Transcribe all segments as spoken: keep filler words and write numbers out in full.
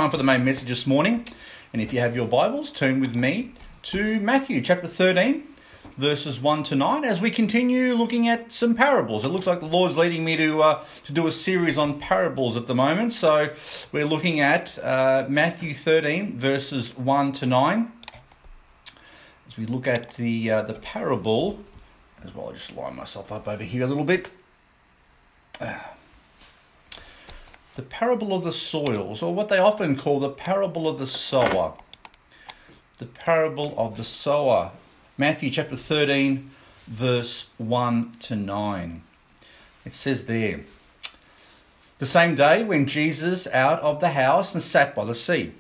time for the main message this morning. And if you have your Bibles, turn with me to Matthew chapter thirteen, verses one to nine, as we continue looking at some parables. It looks like the Lord's leading me to uh, to do a series on parables at the moment. So we're looking at uh, Matthew thirteen, verses one to nine. As we look at the uh, the parable, as well, I'll just line myself up over here a little bit. Uh, the parable of the soils, or what they often call the parable of the sower. The parable of the sower. Matthew chapter thirteen, verse one to nine. It says there, "The same day went Jesus out of the house and sat by the sea.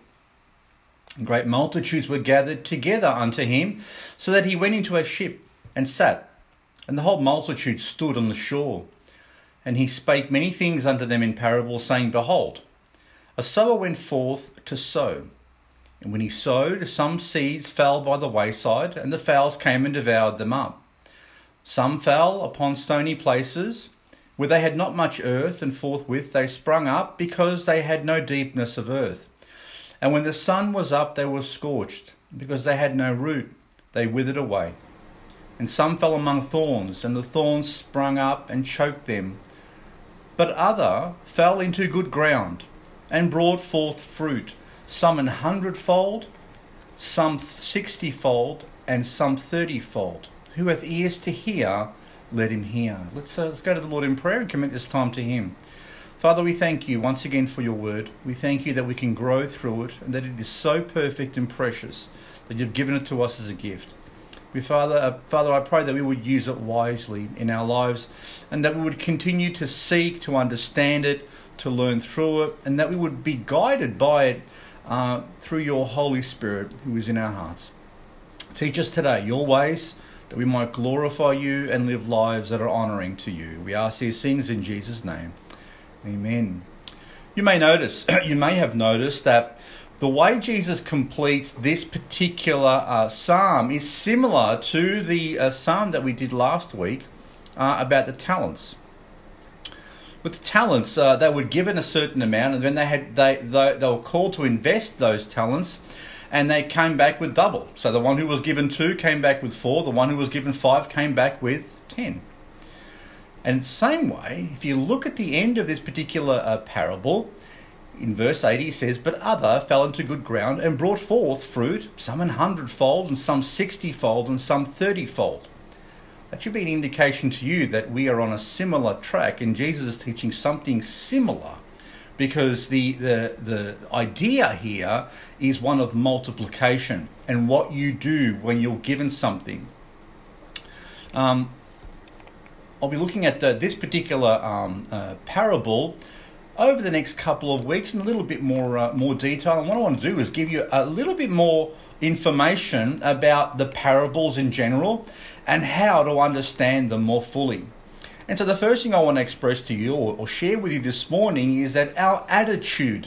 And great multitudes were gathered together unto him, so that he went into a ship and sat. And the whole multitude stood on the shore. And he spake many things unto them in parables, saying, Behold, a sower went forth to sow. And when he sowed, some seeds fell by the wayside, and the fowls came and devoured them up. Some fell upon stony places, where they had not much earth, and forthwith they sprung up, because they had no deepness of earth. And when the sun was up, they were scorched, because they had no root, they withered away. And some fell among thorns, and the thorns sprung up and choked them. But other fell into good ground, and brought forth fruit, some an hundredfold, some sixtyfold, and some thirtyfold. Who hath ears to hear, let him hear." Let's, uh, let's go to the Lord in prayer and commit this time to him. Father, we thank you once again for your word. We thank you that we can grow through it, and that it is so perfect and precious that you've given it to us as a gift. We, Father, uh, Father, I pray that we would use it wisely in our lives, and that we would continue to seek to understand it, to learn through it, and that we would be guided by it uh, through your Holy Spirit who is in our hearts. Teach us today your ways, that we might glorify you and live lives that are honouring to you. We ask these things in Jesus' name. Amen. You may notice, you may have noticed that the way Jesus completes this particular uh, psalm is similar to the uh, psalm that we did last week uh, about the talents. With the talents, uh, they were given a certain amount, and then they had they, they they were called to invest those talents, and they came back with double. So the one who was given two came back with four. The one who was given five came back with ten. And the same way, if you look at the end of this particular uh, parable, in verse eight, he says, "But other fell into good ground and brought forth fruit, some an hundredfold, and some sixtyfold, and some thirtyfold." That should be an indication to you that we are on a similar track, and Jesus is teaching something similar, because the, the, the idea here is one of multiplication and what you do when you're given something. Um, I'll be looking at the, this particular um, uh, parable over the next couple of weeks in a little bit more uh, more detail. And what I want to do is give you a little bit more information about the parables in general and how to understand them more fully. And so the first thing I want to express to you or, or share with you this morning is that our attitude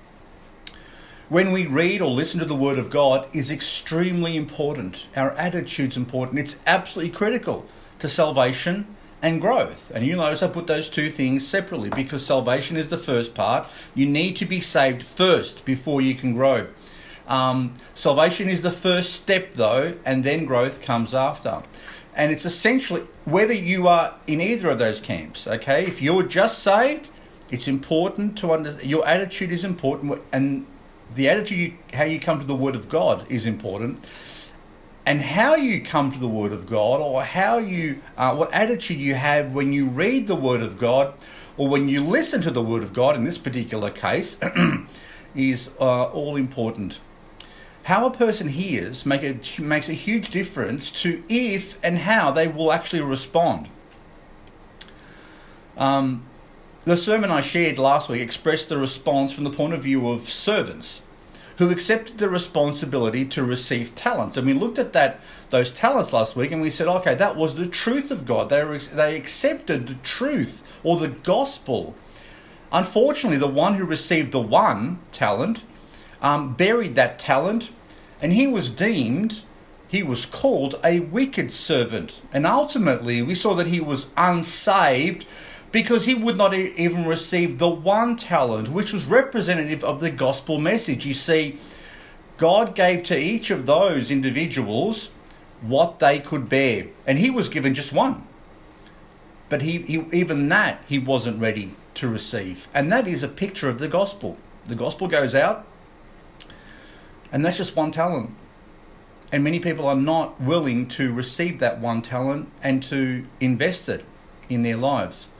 when we read or listen to the Word of God is extremely important. Our attitude's important. It's absolutely critical to salvation and growth. And you notice I put those two things separately, because salvation is the first part. You need to be saved first before you can grow. Um, salvation is the first step though, and then growth comes after. And it's essentially whether you are in either of those camps, okay? If you're just saved, it's important to understand, your attitude is important, and the attitude, you, how you come to the Word of God is important. And how you come to the Word of God, or how you, uh, what attitude you have when you read the Word of God, or when you listen to the Word of God, in this particular case, is uh, all important. How a person hears make a, makes a huge difference to if and how they will actually respond. Um, the sermon I shared last week expressed the response from the point of view of servants who accepted the responsibility to receive talents. And we looked at that those talents last week, and we said, okay, that was the truth of God. They were, they accepted the truth or the gospel. Unfortunately, the one who received the one talent um, buried that talent, and he was deemed, he was called a wicked servant. And ultimately, we saw that he was unsaved because he would not e- even receive the one talent, which was representative of the gospel message. You see, God gave to each of those individuals what they could bear, and he was given just one. But he, he even that he wasn't ready to receive. And that is a picture of the gospel. The gospel goes out, and that's just one talent. And many people are not willing to receive that one talent and to invest it in their lives.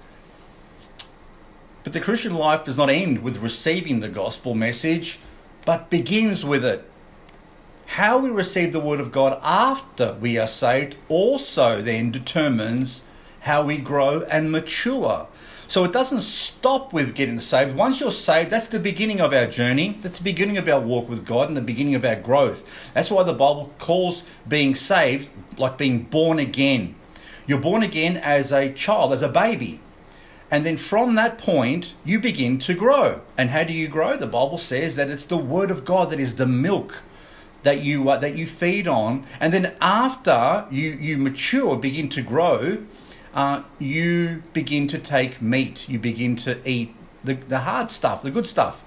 But the Christian life does not end with receiving the gospel message, but begins with it. How we receive the word of God after we are saved also then determines how we grow and mature. So it doesn't stop with getting saved. Once you're saved, that's the beginning of our journey. That's the beginning of our walk with God and the beginning of our growth. That's why the Bible calls being saved like being born again. You're born again as a child, as a baby. And then from that point, you begin to grow. And how do you grow? The Bible says that it's the word of God that is the milk that you uh, that you feed on. And then after you, you mature, begin to grow, Uh, you begin to take meat. You begin to eat the, the hard stuff, the good stuff.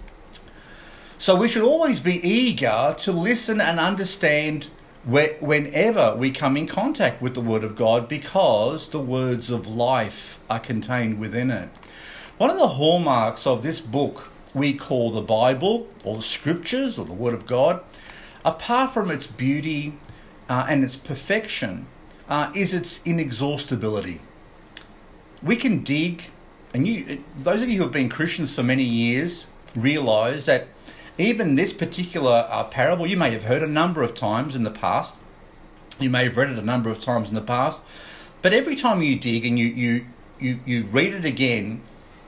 So we should always be eager to listen and understand where, whenever we come in contact with the Word of God, because the words of life are contained within it. One of the hallmarks of this book we call the Bible, or the Scriptures, or the Word of God, apart from its beauty uh, and its perfection, Uh, is its inexhaustibility. We can dig, and you, those of you who have been Christians for many years realise that even this particular uh, parable, you may have heard a number of times in the past. You may have read it a number of times in the past. But every time you dig and you, you, you, you read it again,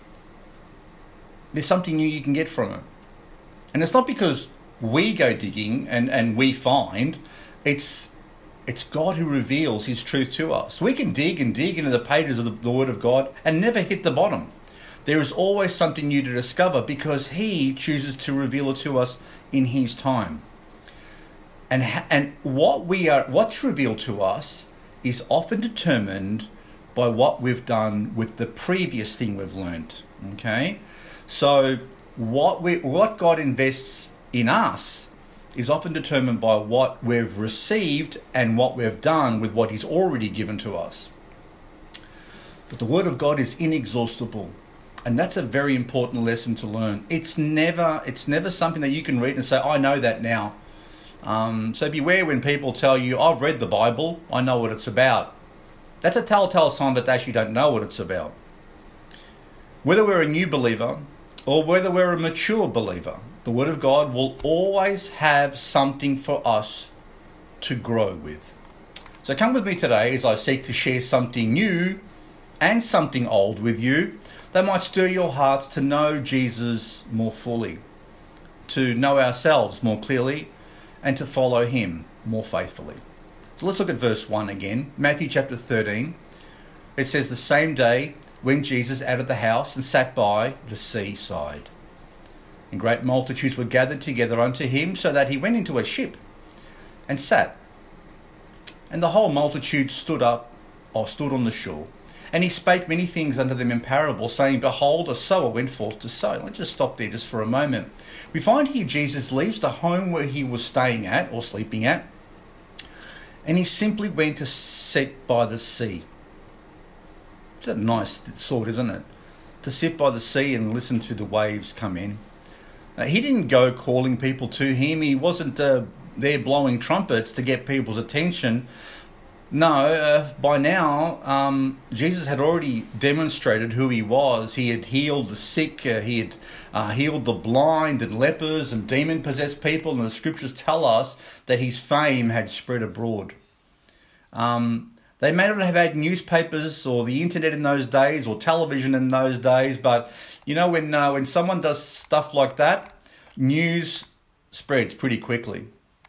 there's something new you can get from it. And it's not because we go digging and, and we find, it's It's God who reveals his truth to us. We can dig and dig into the pages of the, the Word of God and never hit the bottom. There is always something new to discover because he chooses to reveal it to us in his time. And and what we are, what's revealed to us is often determined by what we've done with the previous thing we've learnt. Okay, so what we what God invests in us is often determined by what we've received and what we've done with what he's already given to us. But the Word of God is inexhaustible, and that's a very important lesson to learn. It's never, it's never something that you can read and say, I know that now. Um, so beware when people tell you, I've read the Bible, I know what it's about. That's a telltale sign that they actually don't know what it's about. Whether we're a new believer or whether we're a mature believer, the Word of God will always have something for us to grow with. So come with me today as I seek to share something new and something old with you that might stir your hearts to know Jesus more fully, to know ourselves more clearly, and to follow him more faithfully. So let's look at verse one again. Matthew chapter thirteen. It says, the same day when Jesus out of the house and sat by the seaside. And great multitudes were gathered together unto him, so that he went into a ship and sat. And the whole multitude stood up, or stood on the shore. And he spake many things unto them in parables, saying, behold, a sower went forth to sow. Let's just stop there just for a moment. We find here Jesus leaves the home where he was staying at, or sleeping at, and he simply went to sit by the sea. It's a nice thought, isn't it? To sit by the sea and listen to the waves come in. Uh, he didn't go calling people to him. He wasn't uh, there blowing trumpets to get people's attention. No, uh, by now, um, Jesus had already demonstrated who he was. He had healed the sick. Uh, he had uh, healed the blind and lepers and demon-possessed people. And the scriptures tell us that his fame had spread abroad. Um, they may not have had newspapers or the internet in those days or television in those days, but you know, when uh, when someone does stuff like that, news spreads pretty quickly.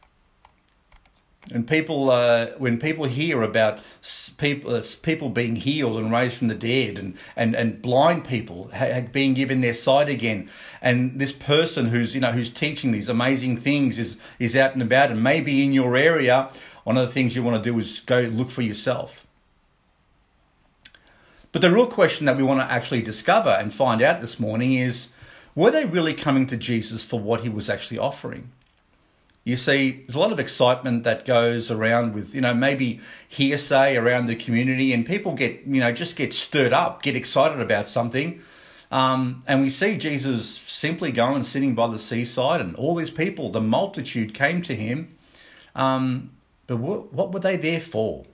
And people, uh, when people hear about people, uh, people being healed and raised from the dead, and and, and blind people ha- being given their sight again, and this person who's you know who's teaching these amazing things is is out and about, and maybe in your area, one of the things you want to do is go look for yourself. But the real question that we want to actually discover and find out this morning is, were they really coming to Jesus for what he was actually offering? You see, there's a lot of excitement that goes around with, you know, maybe hearsay around the community, and people get, you know, just get stirred up, get excited about something. Um, and we see Jesus simply going and sitting by the seaside, and all these people, the multitude, came to him. Um, but what, what were they there for?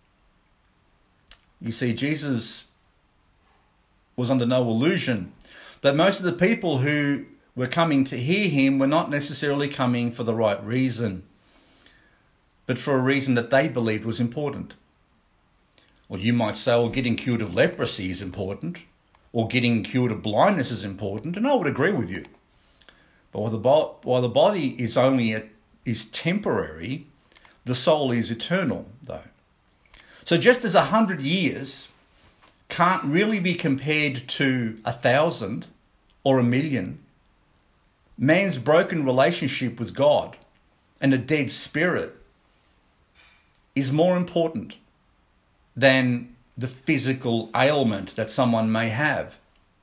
You see, Jesus was under no illusion that most of the people who were coming to hear him were not necessarily coming for the right reason, but for a reason that they believed was important. Well, you might say, well, getting cured of leprosy is important, or getting cured of blindness is important, and I would agree with you. But while the, bo- while the body is only a, is temporary, the soul is eternal, though. So just as a hundred years can't really be compared to a thousand or a million, man's broken relationship with God and a dead spirit is more important than the physical ailment that someone may have.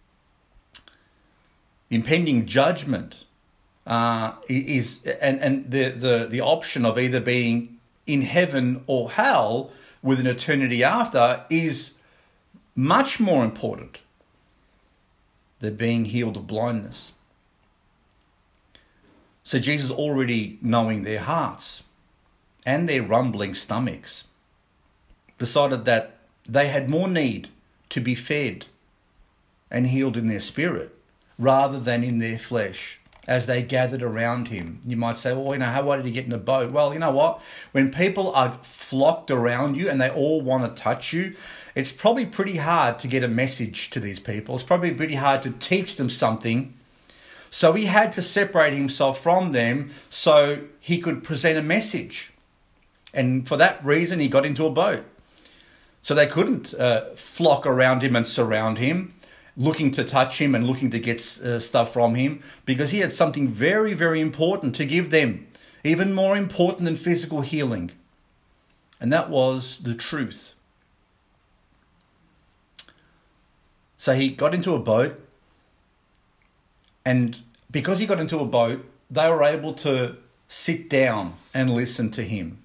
Impending judgment uh, is and, and the, the, the option of either being in heaven or hell with an eternity after is much more important than being healed of blindness. So Jesus, already knowing their hearts and their rumbling stomachs, decided that they had more need to be fed and healed in their spirit rather than in their flesh as they gathered around him. You might say, well, you know, how why did he get in a boat? Well, you know what? When people are flocked around you and they all want to touch you, it's probably pretty hard to get a message to these people. It's probably pretty hard to teach them something. So he had to separate himself from them so he could present a message. And for that reason, he got into a boat. So they couldn't uh, flock around him and surround him, looking to touch him and looking to get uh, stuff from him, because he had something very, very important to give them, even more important than physical healing. And that was the truth. So he got into a boat, and because he got into a boat, they were able to sit down and listen to him.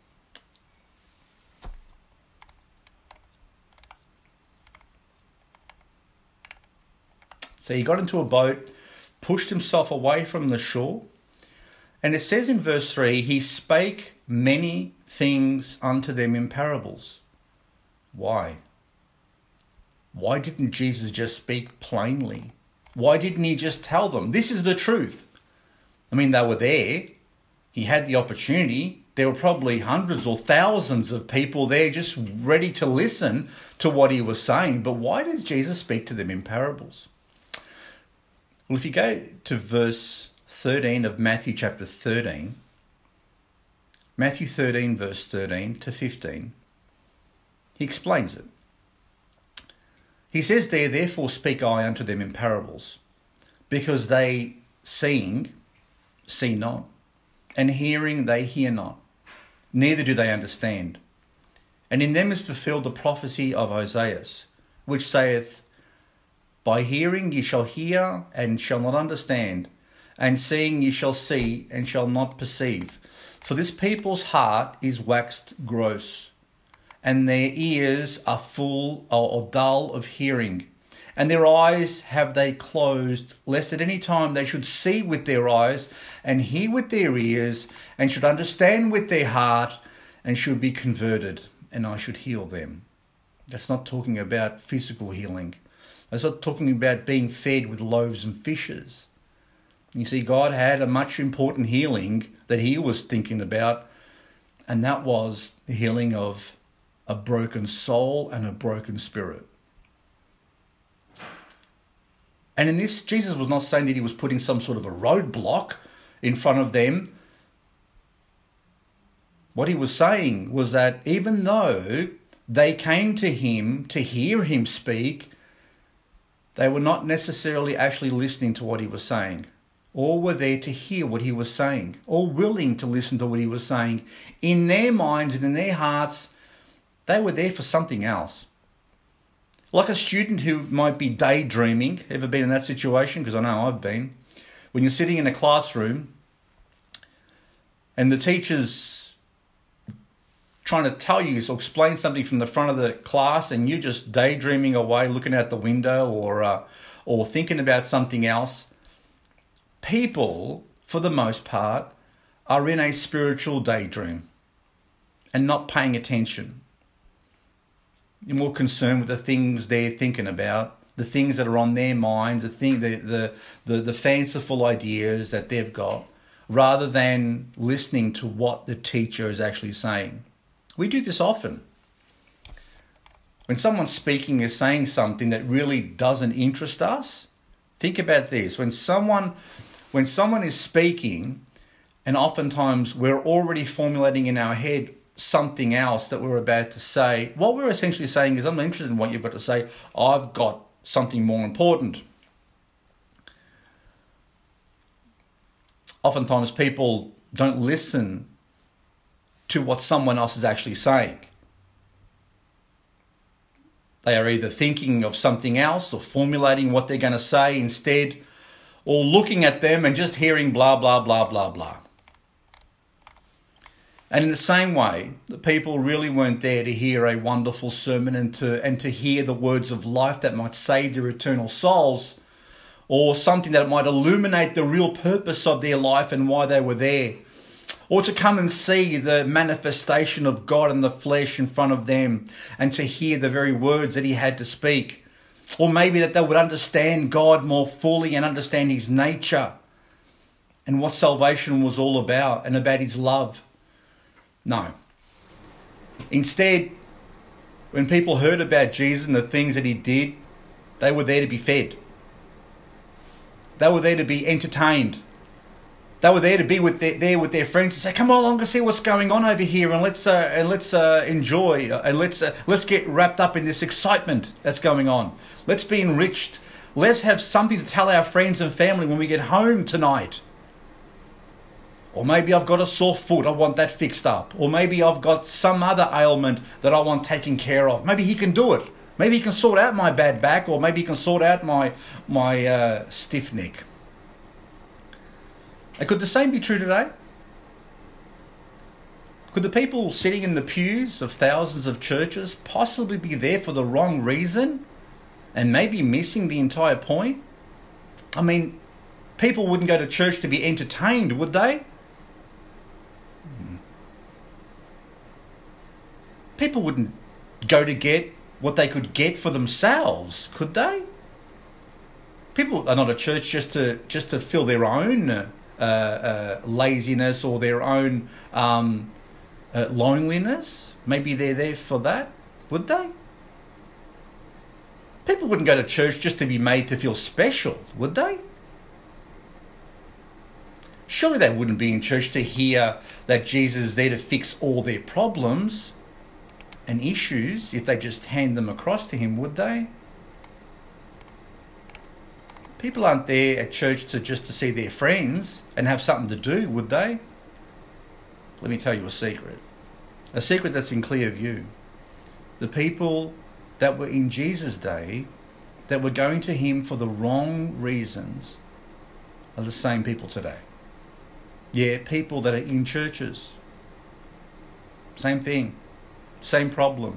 So he got into a boat, pushed himself away from the shore, and it says in verse three, he spake many things unto them in parables. Why? Why didn't Jesus just speak plainly? Why didn't he just tell them, this is the truth? I mean, they were there. He had the opportunity. There were probably hundreds or thousands of people there just ready to listen to what he was saying. But why did Jesus speak to them in parables? Well, if you go to verse thirteen of Matthew chapter thirteen, Matthew thirteen, verse thirteen to fifteen, he explains it. He says there, therefore speak I unto them in parables, because they seeing, see not, and hearing they hear not, neither do they understand. And in them is fulfilled the prophecy of Isaiah, which saith, by hearing ye shall hear and shall not understand, and seeing ye shall see and shall not perceive. For this people's heart is waxed gross, and their ears are full or dull of hearing, and their eyes have they closed, lest at any time they should see with their eyes, and hear with their ears, and should understand with their heart, and should be converted, and I should heal them. That's not talking about physical healing. That's not talking about being fed with loaves and fishes. You see, God had a much important healing that he was thinking about, and that was the healing of a broken soul and a broken spirit. And in this, Jesus was not saying that he was putting some sort of a roadblock in front of them. What he was saying was that even though they came to him to hear him speak, they were not necessarily actually listening to what he was saying. All were there to hear what he was saying, all willing to listen to what he was saying. In their minds and in their hearts, they were there for something else. Like a student who might be daydreaming. Ever been in that situation? Because I know I've been. When you're sitting in a classroom and the teacher's trying to tell you or explain something from the front of the class and you're just daydreaming away, looking out the window or uh, or thinking about something else. People, for the most part, are in a spiritual daydream and not paying attention. You're more concerned with the things they're thinking about, the things that are on their minds, the thing, the the the, the fanciful ideas that they've got, rather than listening to what the teacher is actually saying. We do this often. When someone speaking is saying something that really doesn't interest us, think about this. When someone, when someone is speaking, and oftentimes we're already formulating in our head something else that we're about to say, what we're essentially saying is, I'm not interested in what you're about to say. I've got something more important. Oftentimes people don't listen to what someone else is actually saying. They are either thinking of something else or formulating what they're going to say instead, or looking at them and just hearing blah, blah, blah, blah, blah. And in the same way, the people really weren't there to hear a wonderful sermon and to, and to hear the words of life that might save their eternal souls, or something that might illuminate the real purpose of their life and why they were there. Or to come and see the manifestation of God in the flesh in front of them and to hear the very words that he had to speak. Or maybe that they would understand God more fully and understand his nature and what salvation was all about and about his love. No. Instead, when people heard about Jesus and the things that he did, they were there to be fed. They were there to be entertained. They were there to be with their, there with their friends and say, "Come along and see what's going on over here, and let's uh, and let's uh, enjoy uh, and let's uh, let's get wrapped up in this excitement that's going on. Let's be enriched. Let's have something to tell our friends and family when we get home tonight." Or maybe I've got a sore foot, I want that fixed up. Or maybe I've got some other ailment that I want taken care of. Maybe he can do it. Maybe he can sort out my bad back, or maybe he can sort out my my uh, stiff neck. And could the same be true today? Could the people sitting in the pews of thousands of churches possibly be there for the wrong reason and maybe missing the entire point? I mean, people wouldn't go to church to be entertained, would they? People wouldn't go to get what they could get for themselves, could they? People are not at church just to just to fill their own uh, uh, laziness or their own um, uh, loneliness. Maybe they're there for that, would they? People wouldn't go to church just to be made to feel special, would they? Surely they wouldn't be in church to hear that Jesus is there to fix all their problems and issues if they just hand them across to him, would they? People aren't there at church to just to see their friends and have something to do, would they? Let me tell you a secret. A secret that's in clear view. The people that were in Jesus' day, that were going to him for the wrong reasons, are the same people today. Yeah, people that are in churches. Same thing. Same problem.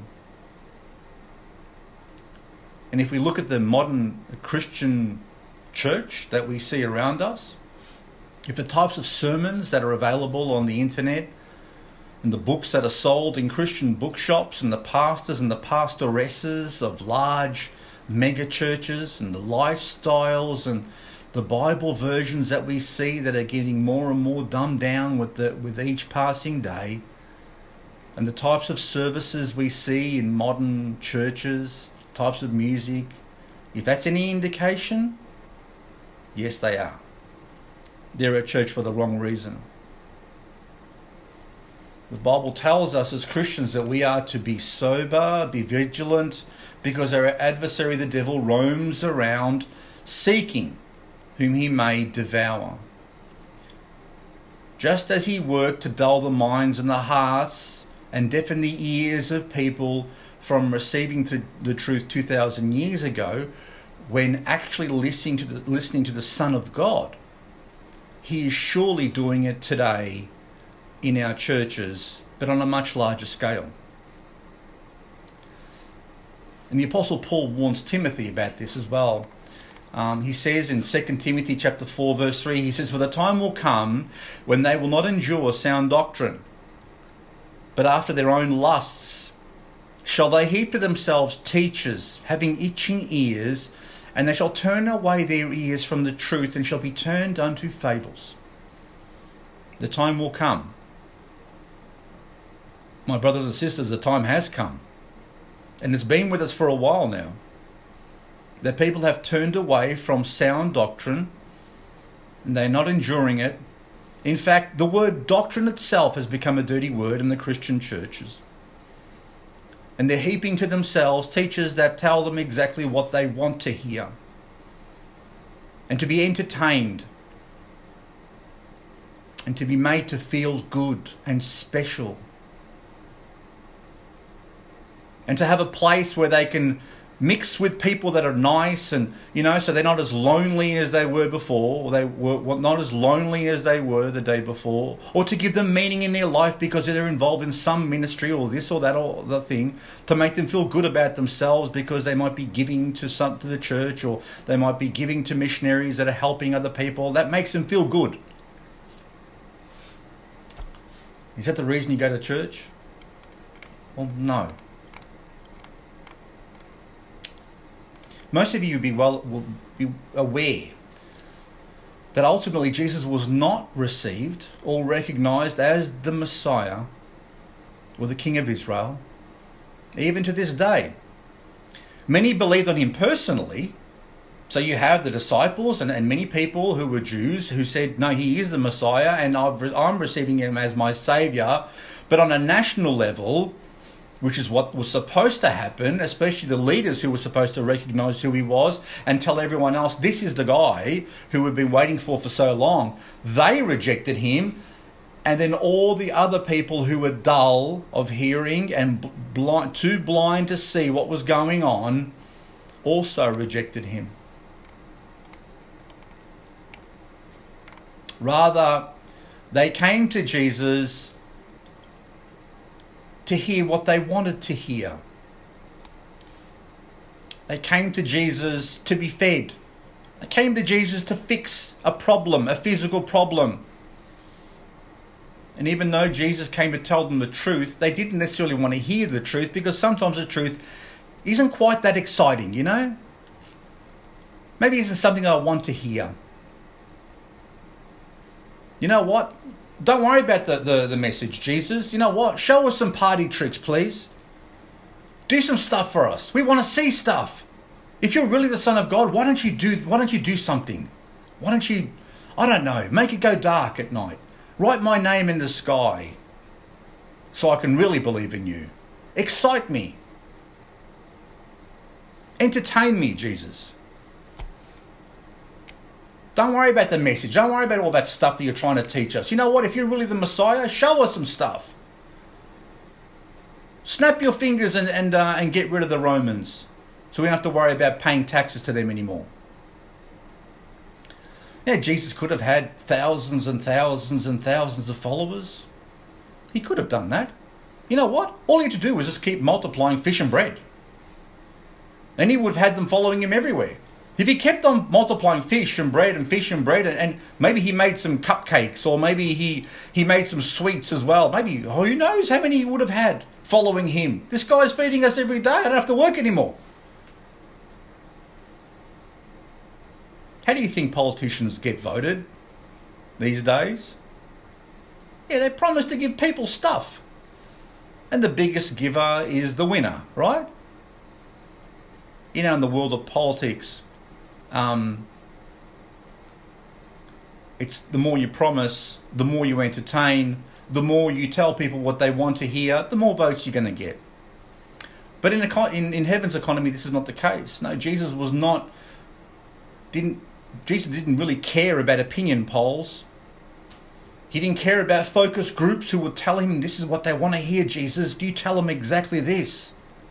And if we look at the modern Christian church that we see around us, if the types of sermons that are available on the internet and the books that are sold in Christian bookshops and the pastors and the pastoresses of large mega churches and the lifestyles and the Bible versions that we see that are getting more and more dumbed down with the with each passing day, and the types of services we see in modern churches, types of music, if that's any indication, yes, they are. They're at church for the wrong reason. The Bible tells us as Christians that we are to be sober, be vigilant, because our adversary, the devil, roams around seeking whom he may devour. Just as he worked to dull the minds and the hearts and deafen the ears of people from receiving the, the truth two thousand years ago, when actually listening to the, listening to the Son of God, he is surely doing it today in our churches, but on a much larger scale. And the Apostle Paul warns Timothy about this as well. Um, he says in Second Timothy chapter four, verse three, he says, "For the time will come when they will not endure sound doctrine, but after their own lusts shall they heap to themselves teachers, having itching ears, and they shall turn away their ears from the truth, and shall be turned unto fables." The time will come. My brothers and sisters, the time has come. And it's been with us for a while now. That people have turned away from sound doctrine, and they're not enduring it. In fact, the word doctrine itself has become a dirty word in the Christian churches. And they're heaping to themselves teachers that tell them exactly what they want to hear, and to be entertained, and to be made to feel good and special, and to have a place where they can mix with people that are nice, and, you know, so they're not as lonely as they were before, or they were not as lonely as they were the day before, or to give them meaning in their life because they're involved in some ministry or this or that or the thing, to make them feel good about themselves because they might be giving to some to the church, or they might be giving to missionaries that are helping other people. That makes them feel good. Is that the reason you go to church? Well, no. Most of you will be well will be aware that ultimately Jesus was not received or recognized as the Messiah or the King of Israel, even to this day. Many believed on him personally. So you have the disciples and, and many people who were Jews who said, no, he is the Messiah, and I've, I'm receiving him as my Saviour. But on a national level, which is what was supposed to happen, especially the leaders who were supposed to recognise who he was and tell everyone else, this is the guy who we've been waiting for for so long. They rejected him, and then all the other people who were dull of hearing and blind, too blind to see what was going on also rejected him. Rather, they came to Jesus to hear what they wanted to hear. They came to Jesus to be fed. They came to Jesus to fix a problem, a physical problem. And even though Jesus came to tell them the truth, they didn't necessarily want to hear the truth, because sometimes the truth isn't quite that exciting, you know? Maybe it isn't something that I want to hear. You know what? Don't worry about the, the, the message, Jesus. You know what? Show us some party tricks, please. Do some stuff for us. We want to see stuff. If you're really the Son of God, why don't you do why don't you do something? Why don't you, I don't know, make it go dark at night. Write my name in the sky so I can really believe in you. Excite me. Entertain me, Jesus. Don't worry about the message. Don't worry about all that stuff that you're trying to teach us. You know what? If you're really the Messiah, show us some stuff. Snap your fingers and and, uh, and get rid of the Romans, so we don't have to worry about paying taxes to them anymore. Yeah, Jesus could have had thousands and thousands and thousands of followers. He could have done that. You know what? All he had to do was just keep multiplying fish and bread, and he would have had them following him everywhere. If he kept on multiplying fish and bread and fish and bread, and, and maybe he made some cupcakes, or maybe he, he made some sweets as well. Maybe, oh, who knows how many he would have had following him. This guy's feeding us every day. I don't have to work anymore. How do you think politicians get voted these days? Yeah, they promise to give people stuff. And the biggest giver is the winner, right? You know, in the world of politics, Um, it's the more you promise, the more you entertain, the more you tell people what they want to hear, the more votes you're going to get. But in, a, in in heaven's economy, this is not the case. No, Jesus was not. Didn't Jesus didn't really care about opinion polls. He didn't care about focus groups who would tell him this is what they want to hear, Jesus. Do you tell them exactly this?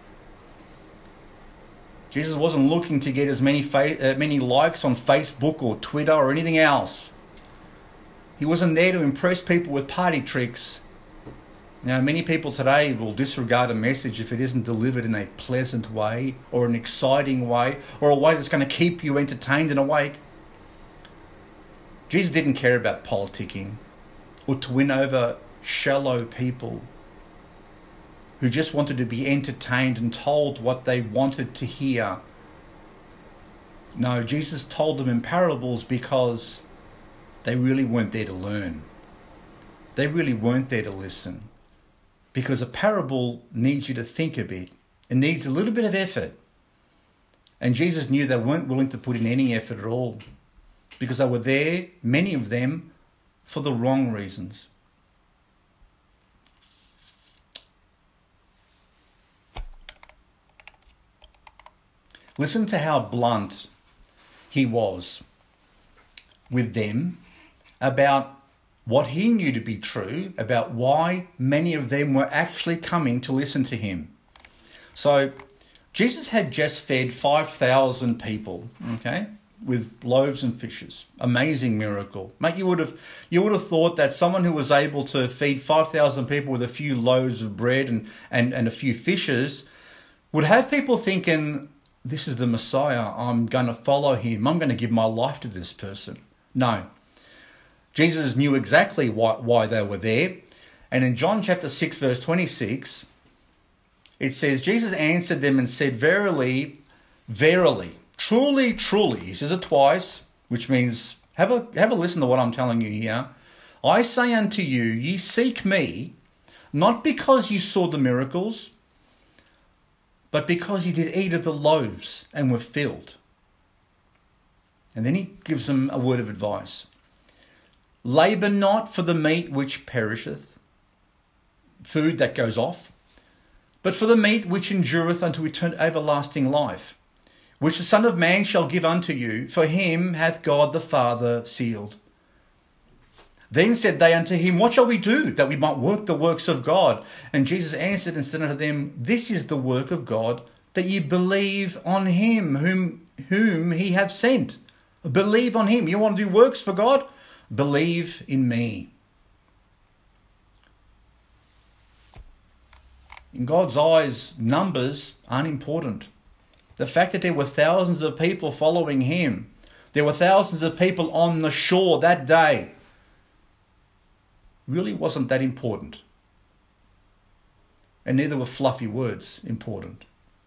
Jesus wasn't looking to get as many fa- uh, many likes on Facebook or Twitter or anything else. He wasn't there to impress people with party tricks. Now, many people today will disregard a message if it isn't delivered in a pleasant way or an exciting way or a way that's going to keep you entertained and awake. Jesus didn't care about politicking or to win over shallow people who just wanted to be entertained and told what they wanted to hear. No, Jesus told them in parables because they really weren't there to learn. They really weren't there to listen. Because a parable needs you to think a bit. It needs a little bit of effort. And Jesus knew they weren't willing to put in any effort at all. Because they were there, many of them, for the wrong reasons. Listen to how blunt he was with them about what he knew to be true, about why many of them were actually coming to listen to him. So Jesus had just fed five thousand people, okay, with loaves and fishes. Amazing miracle. Mate, you would have you would have thought that someone who was able to feed five thousand people with a few loaves of bread and, and, and a few fishes would have people thinking, this is the Messiah, I'm going to follow him, I'm going to give my life to this person. No. Jesus knew exactly why, why they were there. And in John chapter six, verse twenty-six, it says, Jesus answered them and said, verily, verily, truly, truly, he says it twice, which means, have a, have a listen to what I'm telling you here. I say unto you, ye seek me, not because you saw the miracles, but because you did eat of the loaves and were filled. And then he gives them a word of advice. Labour not for the meat which perisheth, food that goes off, but for the meat which endureth unto eternal everlasting life, which the Son of Man shall give unto you, for him hath God the Father sealed. Then said they unto him, what shall we do, that we might work the works of God? And Jesus answered and said unto them, this is the work of God, that ye believe on him whom, whom he hath sent. Believe on him. You want to do works for God? Believe in me. In God's eyes, numbers aren't important. The fact that there were thousands of people following him, there were thousands of people on the shore that day, really wasn't that important. And neither were fluffy words important.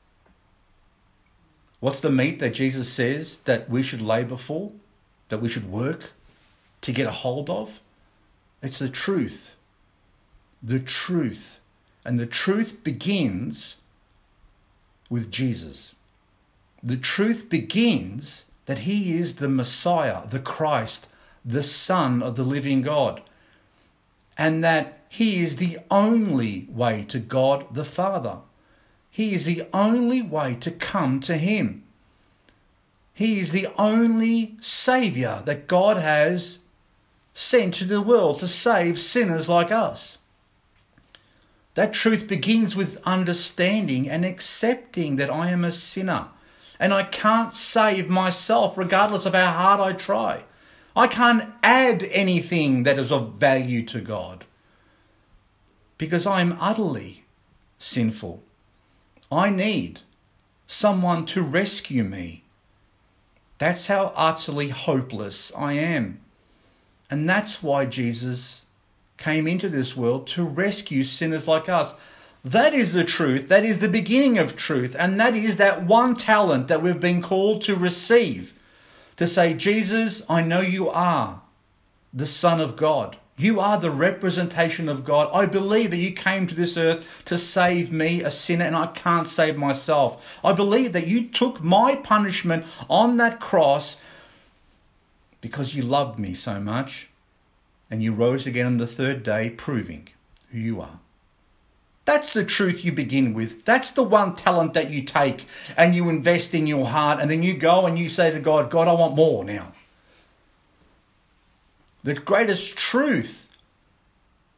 What's the meat that Jesus says that we should labour for, that we should work to get a hold of? It's the truth. The truth. And the truth begins with Jesus. The truth begins that he is the Messiah, the Christ, the Son of the living God. And that he is the only way to God the Father. He is the only way to come to him. He is the only Saviour that God has sent to the world to save sinners like us. That truth begins with understanding and accepting that I am a sinner and I can't save myself regardless of how hard I try. I can't add anything that is of value to God because I am utterly sinful. I need someone to rescue me. That's how utterly hopeless I am. And that's why Jesus came into this world to rescue sinners like us. That is the truth. That is the beginning of truth. And that is that one talent that we've been called to receive. To say, Jesus, I know you are the Son of God. You are the representation of God. I believe that you came to this earth to save me, a sinner, and I can't save myself. I believe that you took my punishment on that cross because you loved me so much. And you rose again on the third day, proving who you are. That's the truth you begin with. That's the one talent that you take and you invest in your heart. And then you go and you say to God, God, I want more now. The greatest truth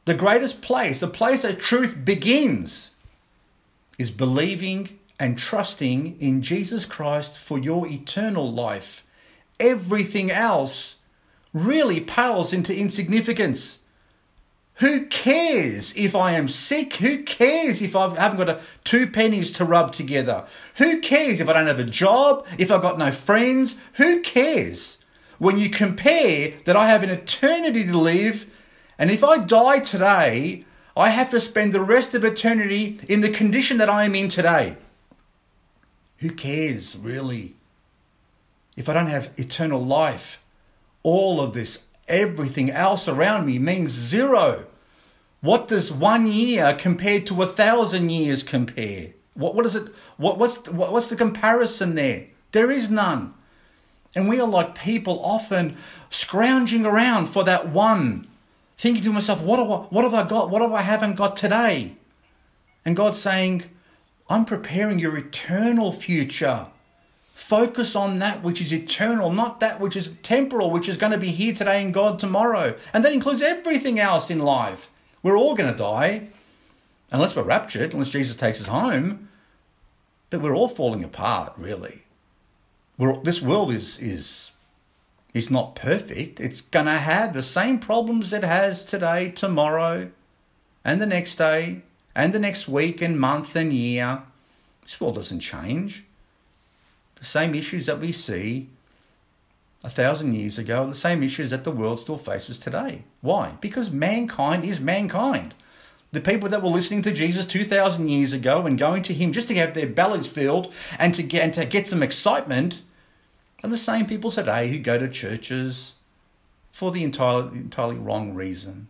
The greatest place, the place that truth begins, is believing and trusting in Jesus Christ for your eternal life. Everything else really pales into insignificance. Who cares if I am sick? Who cares if I haven't got a, two pennies to rub together? Who cares if I don't have a job? If I've got no friends? Who cares? When you compare that I have an eternity to live, and if I die today, I have to spend the rest of eternity in the condition that I am in today. Who cares, really? If I don't have eternal life, all of this, everything else around me means zero. What does one year compared to a thousand years compare? What, what is it? What, what's, what, what's the comparison there? There is none. And we are like people often scrounging around for that one, thinking to myself, what, have I, what have I got? What have I haven't got today? And God's saying, I'm preparing your eternal future. Focus on that which is eternal, not that which is temporal, which is going to be here today and God tomorrow. And that includes everything else in life. We're all going to die, unless we're raptured, unless Jesus takes us home. But we're all falling apart, really. We're, this world is, is, is not perfect. It's going to have the same problems it has today, tomorrow, and the next day, and the next week and month and year. This world doesn't change. The same issues that we see a thousand years ago are the same issues that the world still faces today. Why? Because mankind is mankind. The people that were listening to Jesus two thousand years ago and going to him just to have their bellies filled and to get, and to get some excitement are the same people today who go to churches for the entirely, entirely wrong reason.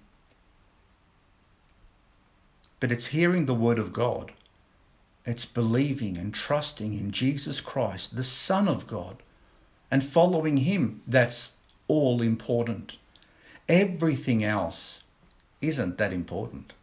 But it's hearing the word of God. It's believing and trusting in Jesus Christ, the Son of God, and following him. That's all important. Everything else isn't that important.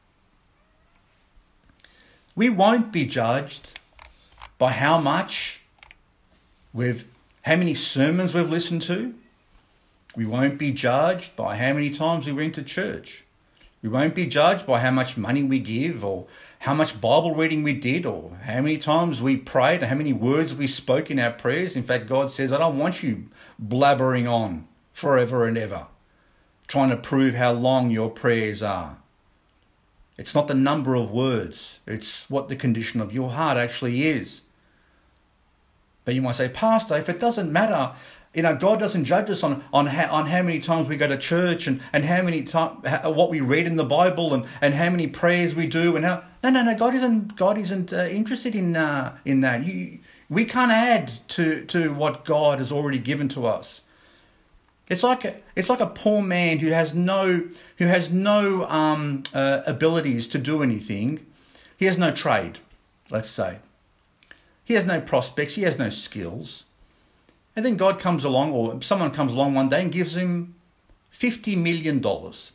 We won't be judged by how much we've, how many sermons we've listened to. We won't be judged by how many times we went to church. We won't be judged by how much money we give or how much Bible reading we did or how many times we prayed or how many words we spoke in our prayers. In fact, God says, I don't want you blabbering on forever and ever, trying to prove how long your prayers are. It's not the number of words. It's what the condition of your heart actually is. But you might say, Pastor, if it doesn't matter, you know, God doesn't judge us on on how, on how many times we go to church and, and how many times what we read in the Bible and, and how many prayers we do and how no no no God isn't God isn't uh, interested in uh, in that. You, we can't add to to what God has already given to us. It's like a, it's like a poor man who has no who has no um, uh, abilities to do anything. He has no trade, let's say. He has no prospects. He has no skills. And then God comes along, or someone comes along one day and gives him fifty million dollars.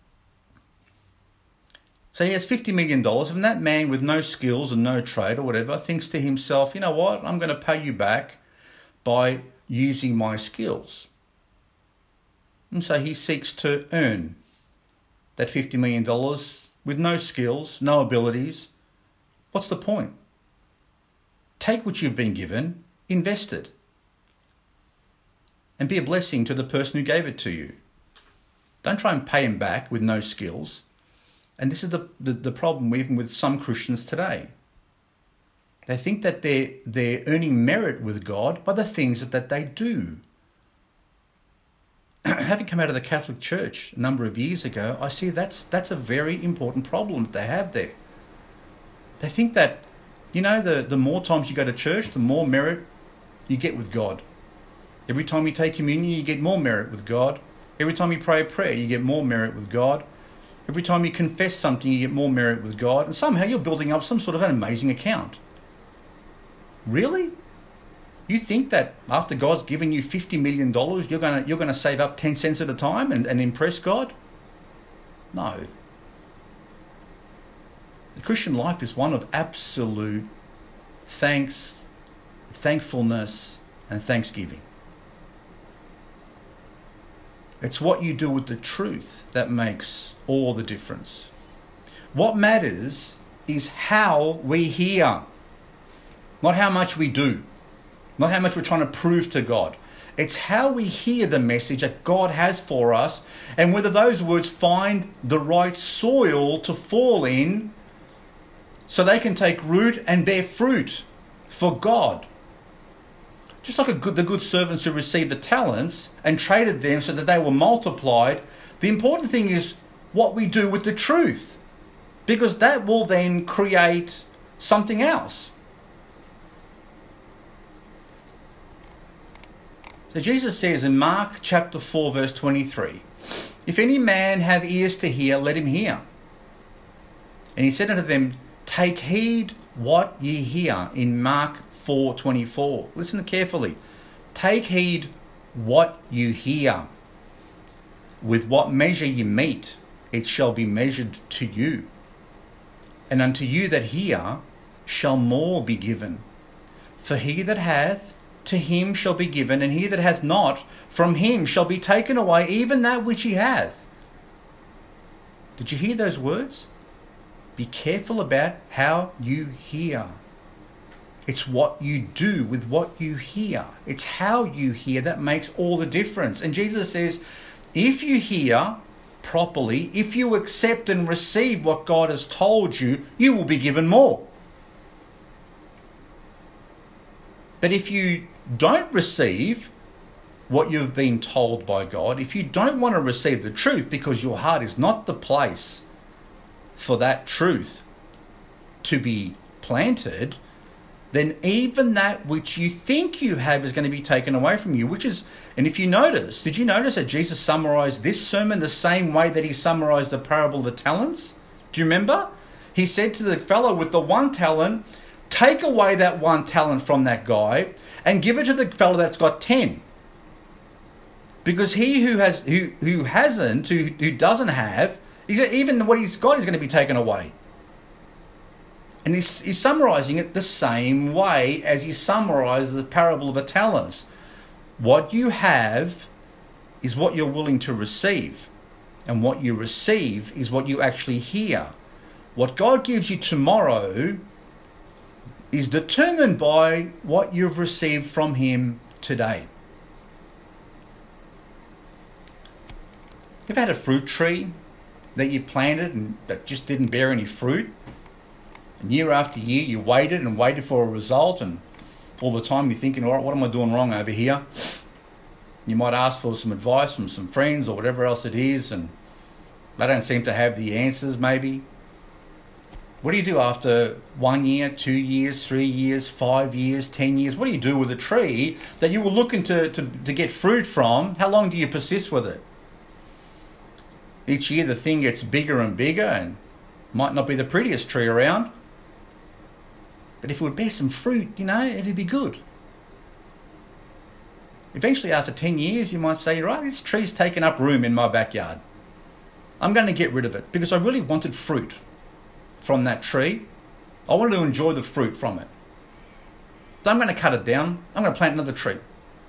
So he has fifty million dollars, and that man with no skills and no trade or whatever thinks to himself, you know what, I'm going to pay you back by using my skills. And so he seeks to earn that fifty million dollars with no skills, no abilities. What's the point? Take what you've been given, invest it, and be a blessing to the person who gave it to you. Don't try and pay him back with no skills. And this is the, the, the problem even with some Christians today. They think that they're, they're earning merit with God by the things that, that they do. Having come out of the Catholic Church a number of years ago, I see that's that's a very important problem that they have there. They think that, you know, the, the more times you go to church, the more merit you get with God. Every time you take communion, you get more merit with God. Every time you pray a prayer, you get more merit with God. Every time you confess something, you get more merit with God. And somehow you're building up some sort of an amazing account. Really? You think that after God's given you fifty million dollars, you're going to you're going to save up ten cents at a time and, and impress God? No. The Christian life is one of absolute thanks, thankfulness, and thanksgiving. It's what you do with the truth that makes all the difference. What matters is how we hear, not how much we do, not how much we're trying to prove to God. It's how we hear the message that God has for us, and whether those words find the right soil to fall in so they can take root and bear fruit for God. Just like a good, the good servants who received the talents and traded them so that they were multiplied, the important thing is what we do with the truth, because that will then create something else. So Jesus says in Mark chapter four, verse twenty-three, if any man have ears to hear, let him hear. And he said unto them, take heed what ye hear, in Mark four twenty-four. Listen carefully. Take heed what you hear. With what measure ye mete, it shall be measured to you. And unto you that hear shall more be given. For he that hath, to him shall be given, and he that hath not, from him shall be taken away even that which he hath. Did you hear those words? Be careful about how you hear. It's what you do with what you hear. It's how you hear that makes all the difference. And Jesus says, if you hear properly, if you accept and receive what God has told you, you will be given more. But if you don't receive what you've been told by God, if you don't want to receive the truth because your heart is not the place for that truth to be planted, then even that which you think you have is going to be taken away from you, which is, and if you notice, did you notice that Jesus summarized this sermon the same way that he summarized the parable of the talents? Do you remember? He said to the fellow with the one talent, take away that one talent from that guy and give it to the fellow that's got ten. Because he who has who who hasn't, who, who doesn't have, even what he's got is going to be taken away. And he's, he's summarizing it the same way as he summarized the parable of the talents. What you have is what you're willing to receive. And what you receive is what you actually hear. What God gives you tomorrow is determined by what you've received from him today. You've had a fruit tree that you planted and that just didn't bear any fruit. And year after year you waited and waited for a result, and all the time you're thinking, all right, what am I doing wrong over here? You might ask for some advice from some friends or whatever else it is, and they don't seem to have the answers maybe. What do you do after one year, two years, three years, five years, ten years? What do you do with a tree that you were looking to, to, to get fruit from? How long do you persist with it? Each year the thing gets bigger and bigger and might not be the prettiest tree around. But if it would bear some fruit, you know, it'd be good. Eventually after ten years you might say, right, this tree's taken up room in my backyard. I'm going to get rid of it because I really wanted fruit from that tree. I wanted to enjoy the fruit from it. So I'm going to cut it down. I'm going to plant another tree.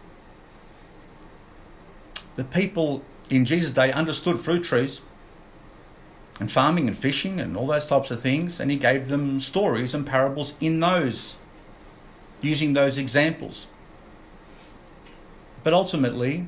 The people in Jesus' day understood fruit trees and farming and fishing and all those types of things, and he gave them stories and parables in those, using those examples. But ultimately,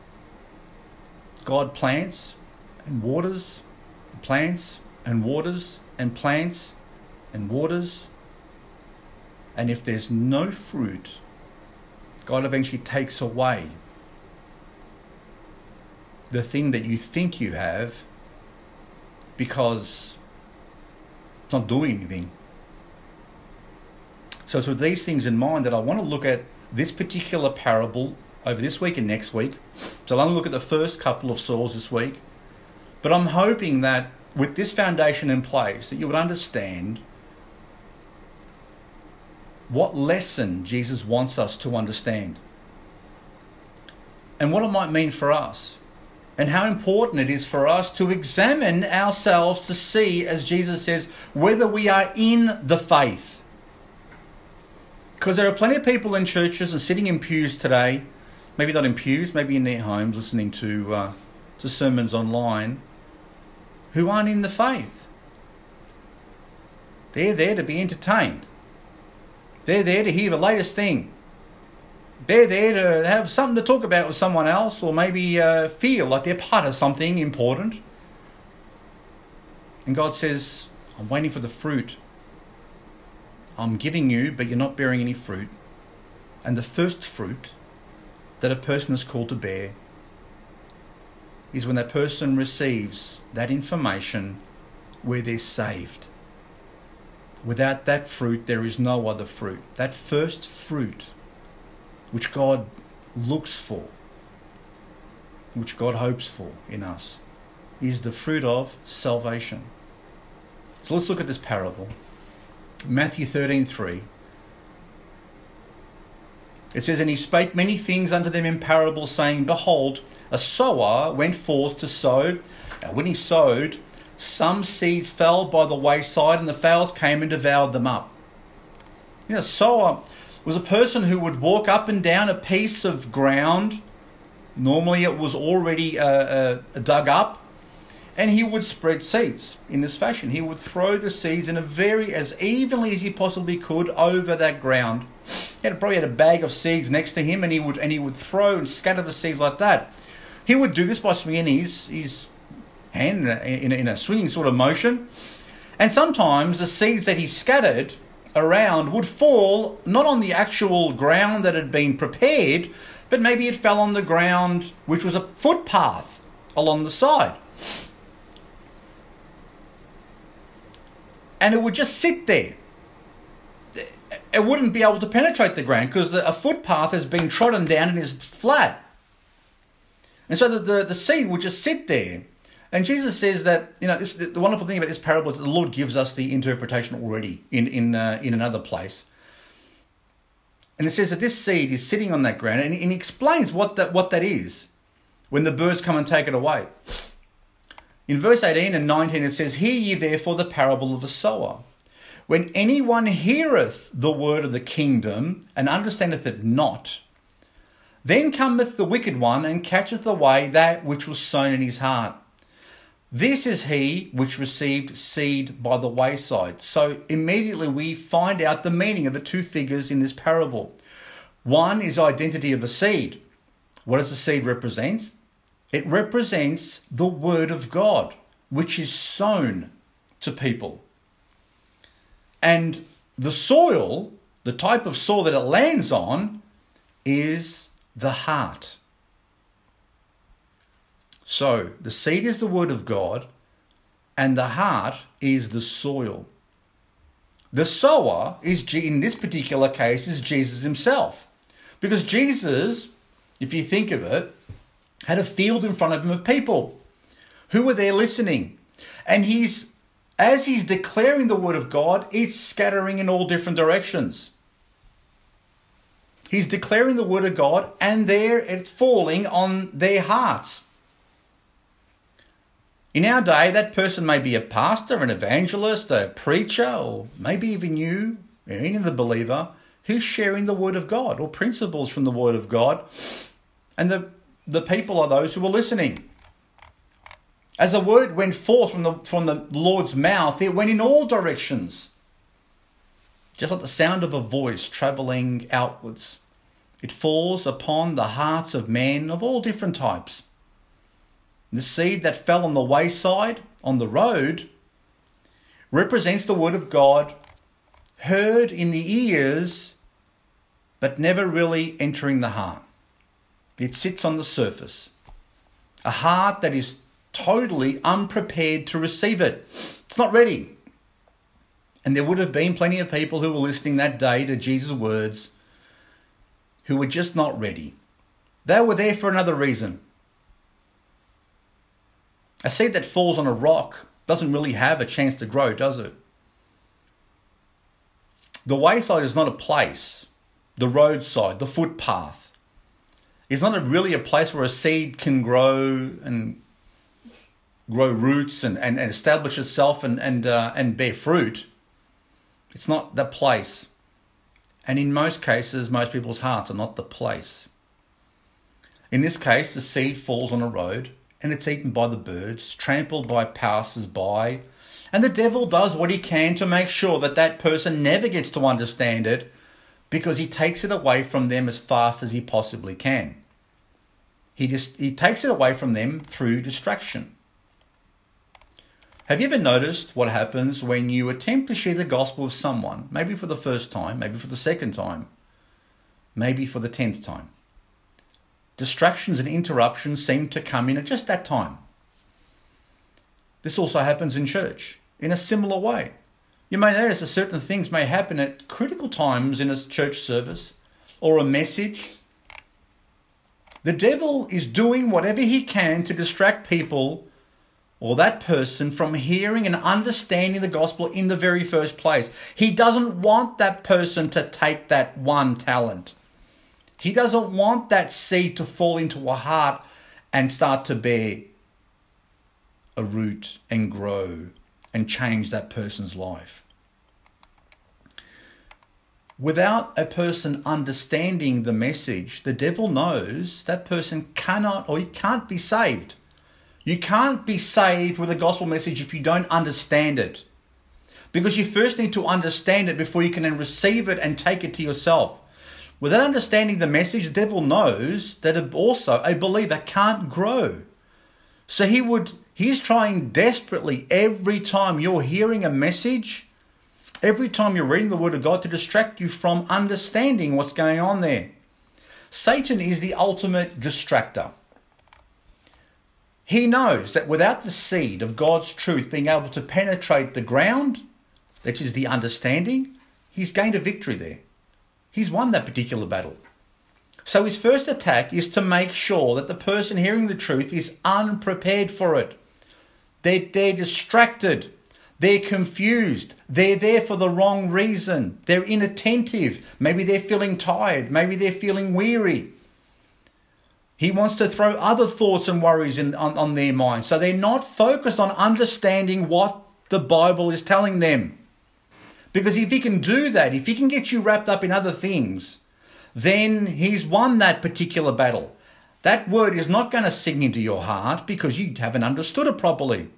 God plants and waters, plants and waters and plants and waters, and if there's no fruit, God eventually takes away the thing that you think you have because it's not doing anything. So it's with these things in mind that I want to look at this particular parable over this week and next week. So I'll only look at the first couple of soils this week. But I'm hoping that with this foundation in place, that you would understand what lesson Jesus wants us to understand and what it might mean for us, and how important it is for us to examine ourselves to see, as Jesus says, whether we are in the faith. Because there are plenty of people in churches and sitting in pews today, maybe not in pews, maybe in their homes, listening to uh, to sermons online who aren't in the faith. They're there to be entertained. They're there to hear the latest thing. They're there to have something to talk about with someone else, or maybe uh, feel like they're part of something important. And God says, I'm waiting for the fruit. I'm giving you, but you're not bearing any fruit. And the first fruit that a person is called to bear is when that person receives that information where they're saved. Without that fruit, there is no other fruit. That first fruit, which God looks for, which God hopes for in us, is the fruit of salvation. So let's look at this parable. Matthew thirteen three. It says, And he spake many things unto them in parables, saying, Behold, a sower went forth to sow. And when he sowed, some seeds fell by the wayside, and the fowls came and devoured them up. You know, a sower was a person who would walk up and down a piece of ground. Normally it was already uh, uh, dug up. And he would spread seeds in this fashion. He would throw the seeds in a very, as evenly as he possibly could over that ground. He had, probably had a bag of seeds next to him, and he would and he would throw and scatter the seeds like that. He would do this by swinging his, his hand in a, in, a, in a swinging sort of motion. And sometimes the seeds that he scattered around would fall not on the actual ground that had been prepared, but maybe it fell on the ground which was a footpath along the side. And it would just sit there. It wouldn't be able to penetrate the ground because a footpath has been trodden down and is flat. And so the, the, the seed would just sit there. And Jesus says that, you know, this, the wonderful thing about this parable is that the Lord gives us the interpretation already in, in, uh, in another place. And it says that this seed is sitting on that ground, and, and he explains what that, what that is when the birds come and take it away. In verse eighteen and nineteen it says, Hear ye therefore the parable of the sower. When anyone heareth the word of the kingdom, and understandeth it not, then cometh the wicked one, and catcheth away that which was sown in his heart. This is he which received seed by the wayside. So immediately we find out the meaning of the two figures in this parable. One is identity of a seed. What does the seed represent? It represents the word of God, which is sown to people. And the soil, the type of soil that it lands on, is the heart. So the seed is the word of God, and the heart is the soil. The sower is, in this particular case, is Jesus himself. Because Jesus, if you think of it, had a field in front of him of people who were there listening. And he's, as he's declaring the word of God, it's scattering in all different directions. He's declaring the word of God, and there it's falling on their hearts. In our day, that person may be a pastor, an evangelist, a preacher, or maybe even you, or any other believer, who's sharing the word of God or principles from the word of God. And the, the people are those who are listening. As the word went forth from the, from the Lord's mouth, it went in all directions. Just like the sound of a voice travelling outwards. It falls upon the hearts of men of all different types. The seed that fell on the wayside, on the road, represents the word of God, heard in the ears, but never really entering the heart. It sits on the surface. A heart that is totally unprepared to receive it. It's not ready. And there would have been plenty of people who were listening that day to Jesus' words who were just not ready. They were there for another reason. A seed that falls on a rock doesn't really have a chance to grow, does it? The wayside is not a place. The roadside, the footpath, is not a, really a place where a seed can grow and grow roots and, and, and establish itself and, and, uh, and bear fruit. It's not the place. And in most cases, most people's hearts are not the place. In this case, the seed falls on a road and it's eaten by the birds, trampled by passers-by. And the devil does what he can to make sure that that person never gets to understand it, because he takes it away from them as fast as he possibly can. He just he takes it away from them through distraction. Have you ever noticed what happens when you attempt to share the gospel with someone, maybe for the first time, maybe for the second time, maybe for the tenth time? Distractions and interruptions seem to come in at just that time. This also happens in church in a similar way. You may notice that certain things may happen at critical times in a church service or a message. The devil is doing whatever he can to distract people or that person from hearing and understanding the gospel in the very first place. He doesn't want that person to take that one talent. He doesn't want that seed to fall into a heart and start to bear a root and grow and change that person's life. Without a person understanding the message, the devil knows that person cannot or he can't be saved. You can't be saved with a gospel message if you don't understand it. Because you first need to understand it before you can then receive it and take it to yourself. Without understanding the message, the devil knows that also a believer can't grow. So he would, he's trying desperately every time you're hearing a message, every time you're reading the Word of God, to distract you from understanding what's going on there. Satan is the ultimate distractor. He knows that without the seed of God's truth being able to penetrate the ground, that is the understanding, he's gained a victory there. He's won that particular battle. So his first attack is to make sure that the person hearing the truth is unprepared for it. They're, they're distracted. They're confused. They're there for the wrong reason. They're inattentive. Maybe they're feeling tired. Maybe they're feeling weary. He wants to throw other thoughts and worries in, on, on their mind. So they're not focused on understanding what the Bible is telling them. Because if he can do that, if he can get you wrapped up in other things, then he's won that particular battle. That word is not going to sink into your heart because you haven't understood it properly.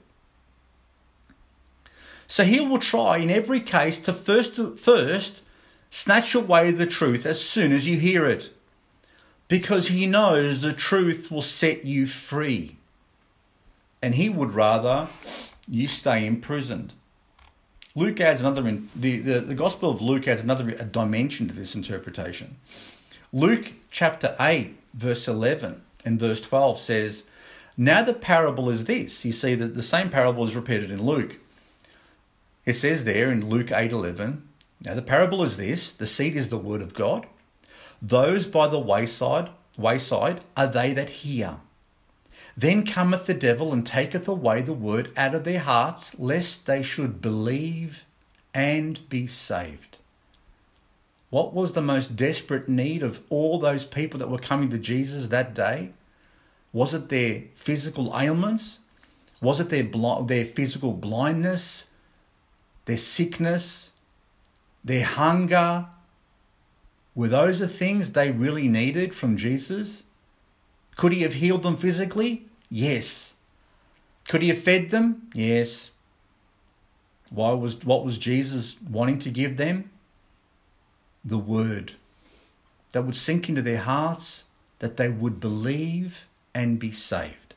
So he will try in every case to first, first snatch away the truth as soon as you hear it. Because he knows the truth will set you free. And he would rather you stay imprisoned. Luke adds another, in, the, the, the Gospel of Luke adds another dimension to this interpretation. Luke chapter eight, verse eleven and verse twelve says, "Now the parable is this." You see that the same parable is repeated in Luke. It says there in Luke eight eleven, "Now the parable is this, the seed is the word of God. Those by the wayside, wayside are they that hear. Then cometh the devil and taketh away the word out of their hearts, lest they should believe and be saved." What was the most desperate need of all those people that were coming to Jesus that day? Was it their physical ailments? Was it their bl- their physical blindness, their sickness, their hunger? Were those the things they really needed from Jesus? Could he have healed them physically? Yes. Could he have fed them? Yes. Why was what was Jesus wanting to give them? The word that would sink into their hearts, that they would believe and be saved.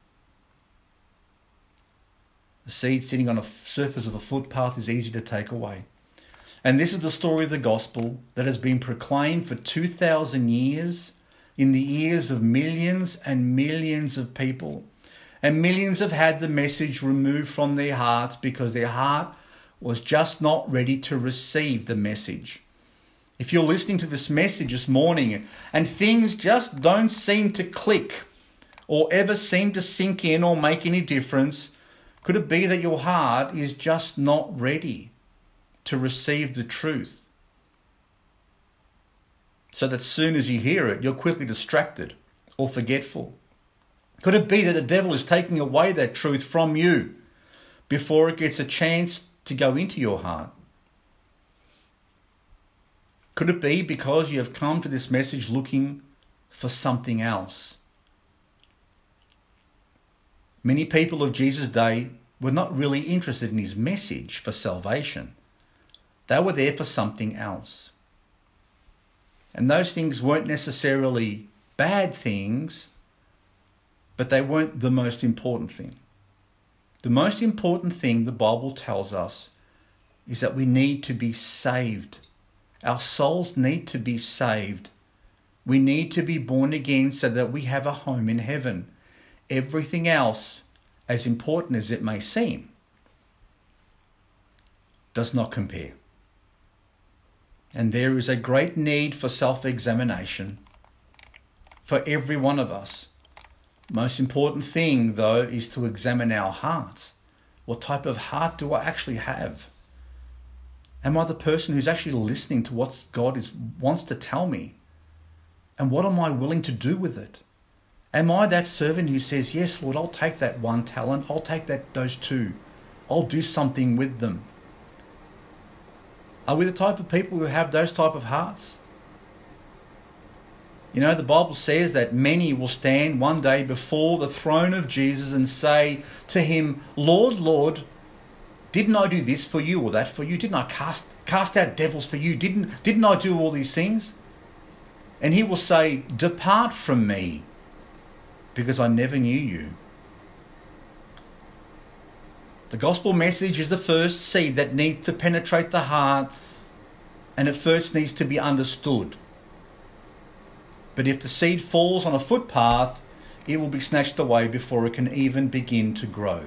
The seed sitting on the surface of a footpath is easy to take away. And this is the story of the gospel that has been proclaimed for two thousand years in the ears of millions and millions of people. And millions have had the message removed from their hearts because their heart was just not ready to receive the message. If you're listening to this message this morning and things just don't seem to click or ever seem to sink in or make any difference, could it be that your heart is just not ready to receive the truth? So that as soon as you hear it, you're quickly distracted or forgetful. Could it be that the devil is taking away that truth from you before it gets a chance to go into your heart? Could it be because you have come to this message looking for something else? Many people of Jesus' day were not really interested in his message for salvation. They were there for something else. And those things weren't necessarily bad things, but they weren't the most important thing. The most important thing the Bible tells us is that we need to be saved. Our souls need to be saved. We need to be born again so that we have a home in heaven. Everything else, as important as it may seem, does not compare. And there is a great need for self-examination for every one of us. Most important thing, though, is to examine our hearts. What type of heart do I actually have? Am I the person who's actually listening to what God is wants to tell me? And what am I willing to do with it? Am I that servant who says, yes, Lord, I'll take that one talent. I'll take that those two. I'll do something with them. Are we the type of people who have those type of hearts? You know, the Bible says that many will stand one day before the throne of Jesus and say to him, Lord, Lord, didn't I do this for you or that for you? Didn't I cast cast out devils for you? Didn't, didn't I do all these things? And he will say, depart from me, because I never knew you. The gospel message is the first seed that needs to penetrate the heart, and it first needs to be understood. But if the seed falls on a footpath, it will be snatched away before it can even begin to grow.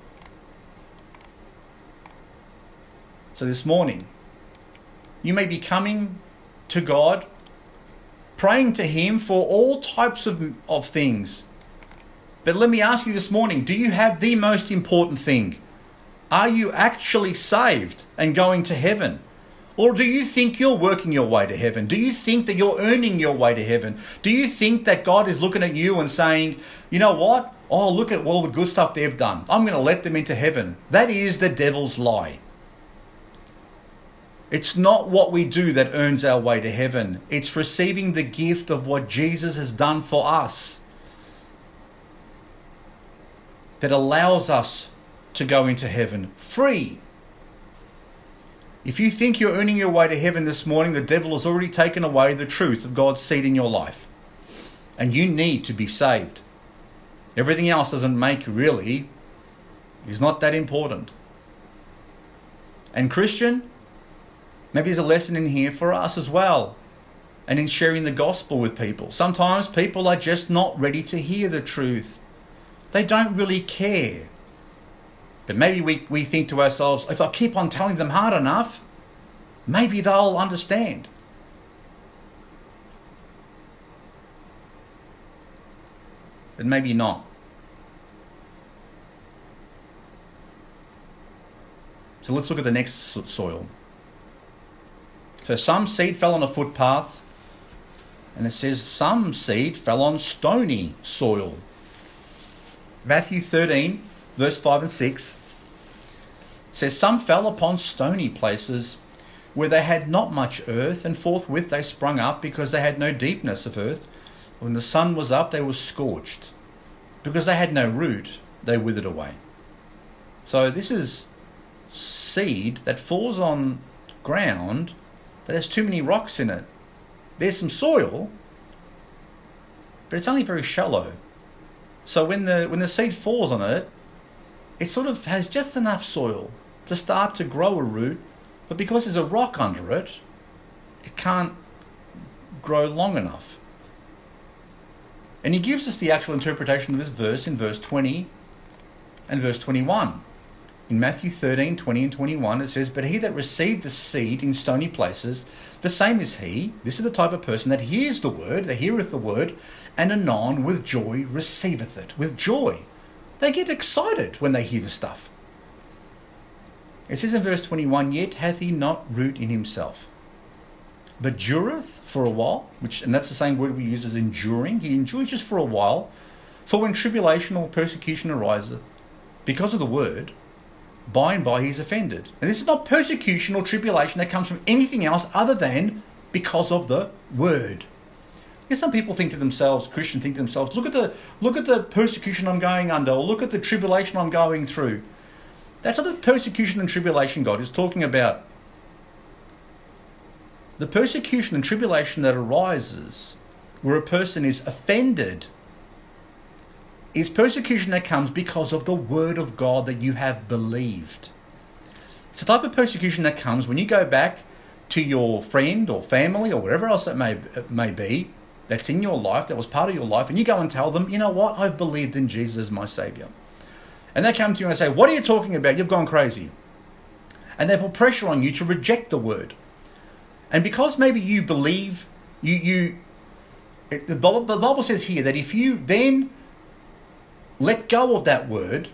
So this morning, you may be coming to God, praying to him for all types of, of things. But let me ask you this morning, do you have the most important thing? Are you actually saved and going to heaven? Or do you think you're working your way to heaven? Do you think that you're earning your way to heaven? Do you think that God is looking at you and saying, you know what? Oh, look at all the good stuff they've done. I'm going to let them into heaven. That is the devil's lie. It's not what we do that earns our way to heaven. It's receiving the gift of what Jesus has done for us that allows us to go into heaven free. If you think you're earning your way to heaven this morning, the devil has already taken away the truth of God's seed in your life. And you need to be saved. Everything else doesn't make really, is not that important. And Christian, maybe there's a lesson in here for us as well, and in sharing the gospel with people. Sometimes people are just not ready to hear the truth. They don't really care. But maybe we, we think to ourselves, if I keep on telling them hard enough, maybe they'll understand. But maybe not. So let's look at the next soil. So some seed fell on a footpath, and it says some seed fell on stony soil. Matthew thirteen, verse five and six says, some fell upon stony places where they had not much earth, and forthwith they sprung up because they had no deepness of earth. When the sun was up, they were scorched. Because they had no root, they withered away. So this is seed that falls on ground that has too many rocks in it. There's some soil, but it's only very shallow. So when the when the seed falls on it, it sort of has just enough soil to start to grow a root, but because there's a rock under it, it can't grow long enough. And he gives us the actual interpretation of this verse in verse twenty and verse twenty-one. In Matthew thirteen, twenty and twenty-one, it says, but he that received the seed in stony places, the same is he, this is the type of person that hears the word, that heareth the word, and anon with joy receiveth it. With joy. They get excited when they hear the stuff. It says in verse twenty-one, yet hath he not root in himself, but dureth for a while, which, and that's the same word we use as enduring. He endures just for a while. For when tribulation or persecution ariseth, because of the word, by and by he is offended. And this is not persecution or tribulation that comes from anything else other than because of the word. Because some people think to themselves, Christians think to themselves, look at the look at the persecution I'm going under, or look at the tribulation I'm going through. That's not the persecution and tribulation God is talking about. The persecution and tribulation that arises where a person is offended is persecution that comes because of the word of God that you have believed. It's the type of persecution that comes when you go back to your friend or family or whatever else it may, it may be that's in your life, that was part of your life, and you go and tell them, you know what, I've believed in Jesus as my Saviour. And they come to you and say, what are you talking about? You've gone crazy. And they put pressure on you to reject the word. And because maybe you believe, you, you it, the, Bible, the Bible says here that if you then let go of that word,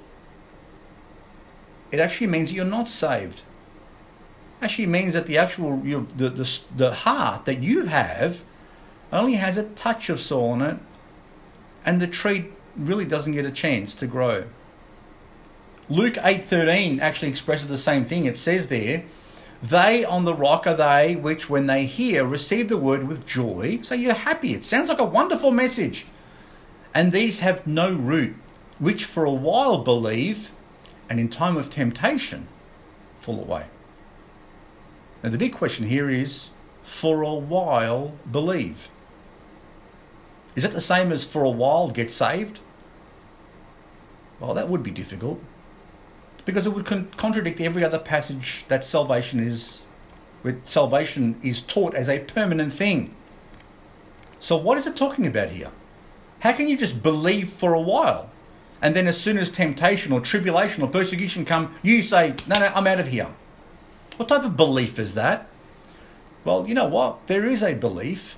it actually means that you're not saved. Actually means that the actual, you the, the, the heart that you have only has a touch of soil in it, and the tree really doesn't get a chance to grow. Luke eight thirteen actually expresses the same thing. It says there, they on the rock are they which when they hear receive the word with joy. So you're happy. It sounds like a wonderful message. And these have no root, which for a while believe, and in time of temptation fall away. Now the big question here is, for a while believe. Is it the same as for a while get saved? Well, that would be difficult, because it would con- contradict every other passage that salvation is, where salvation is taught as a permanent thing. So what is it talking about here? How can you just believe for a while, and then as soon as temptation or tribulation or persecution come, you say, no, no, I'm out of here? What type of belief is that? Well, you know what? There is a belief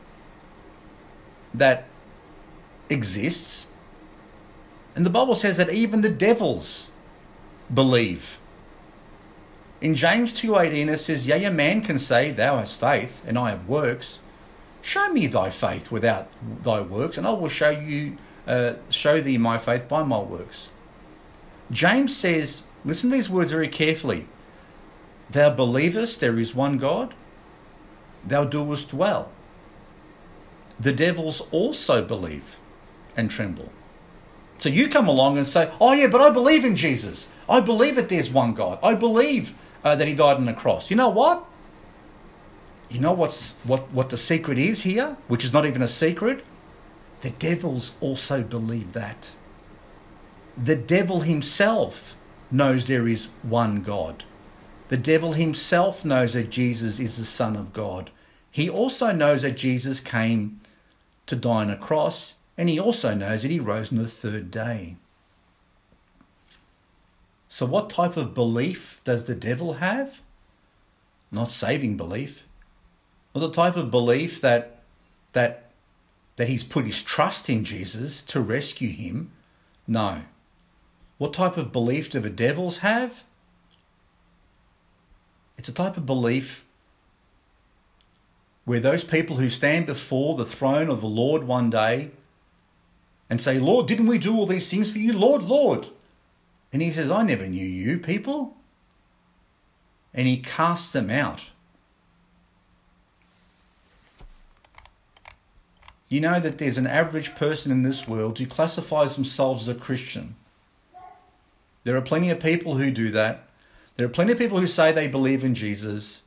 that exists, and the Bible says that even the devils believe. In James two eighteen it says, yea, a man can say, thou hast faith, and I have works. Show me thy faith without thy works, and I will show you, uh, show thee my faith by my works. James says, listen to these words very carefully. Thou believest there is one God, thou doest well. The devils also believe and tremble. So you come along and say, oh yeah, but I believe in Jesus. I believe that there's one God. I believe uh, that he died on the cross. You know what? You know what's what, what the secret is here, which is not even a secret? The devils also believe that. The devil himself knows there is one God. The devil himself knows that Jesus is the Son of God. He also knows that Jesus came to die on a cross, and he also knows that he rose on the third day. So what type of belief does the devil have? Not saving belief. Not the type of belief that that that he's put his trust in Jesus to rescue him. No. What type of belief do the devils have? It's a type of belief where those people who stand before the throne of the Lord one day and say, Lord, didn't we do all these things for you? Lord, Lord. And he says, I never knew you people. And he casts them out. You know that there's an average person in this world who classifies themselves as a Christian. There are plenty of people who do that. There are plenty of people who say they believe in Jesus,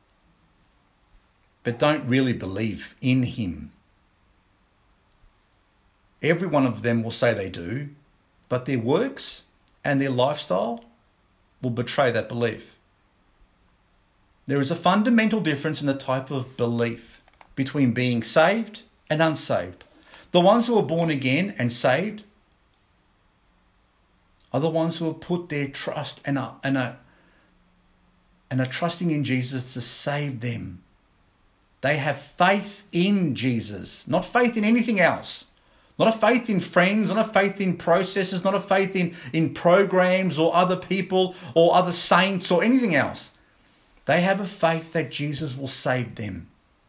but don't really believe in him. Every one of them will say they do, but their works and their lifestyle will betray that belief. There is a fundamental difference in the type of belief between being saved and unsaved. The ones who are born again and saved are the ones who have put their trust and are, and are, and are trusting in Jesus to save them. They have faith in Jesus, not faith in anything else. Not a faith in friends, not a faith in processes, not a faith in, in programs or other people or other saints or anything else. They have a faith that Jesus will save them.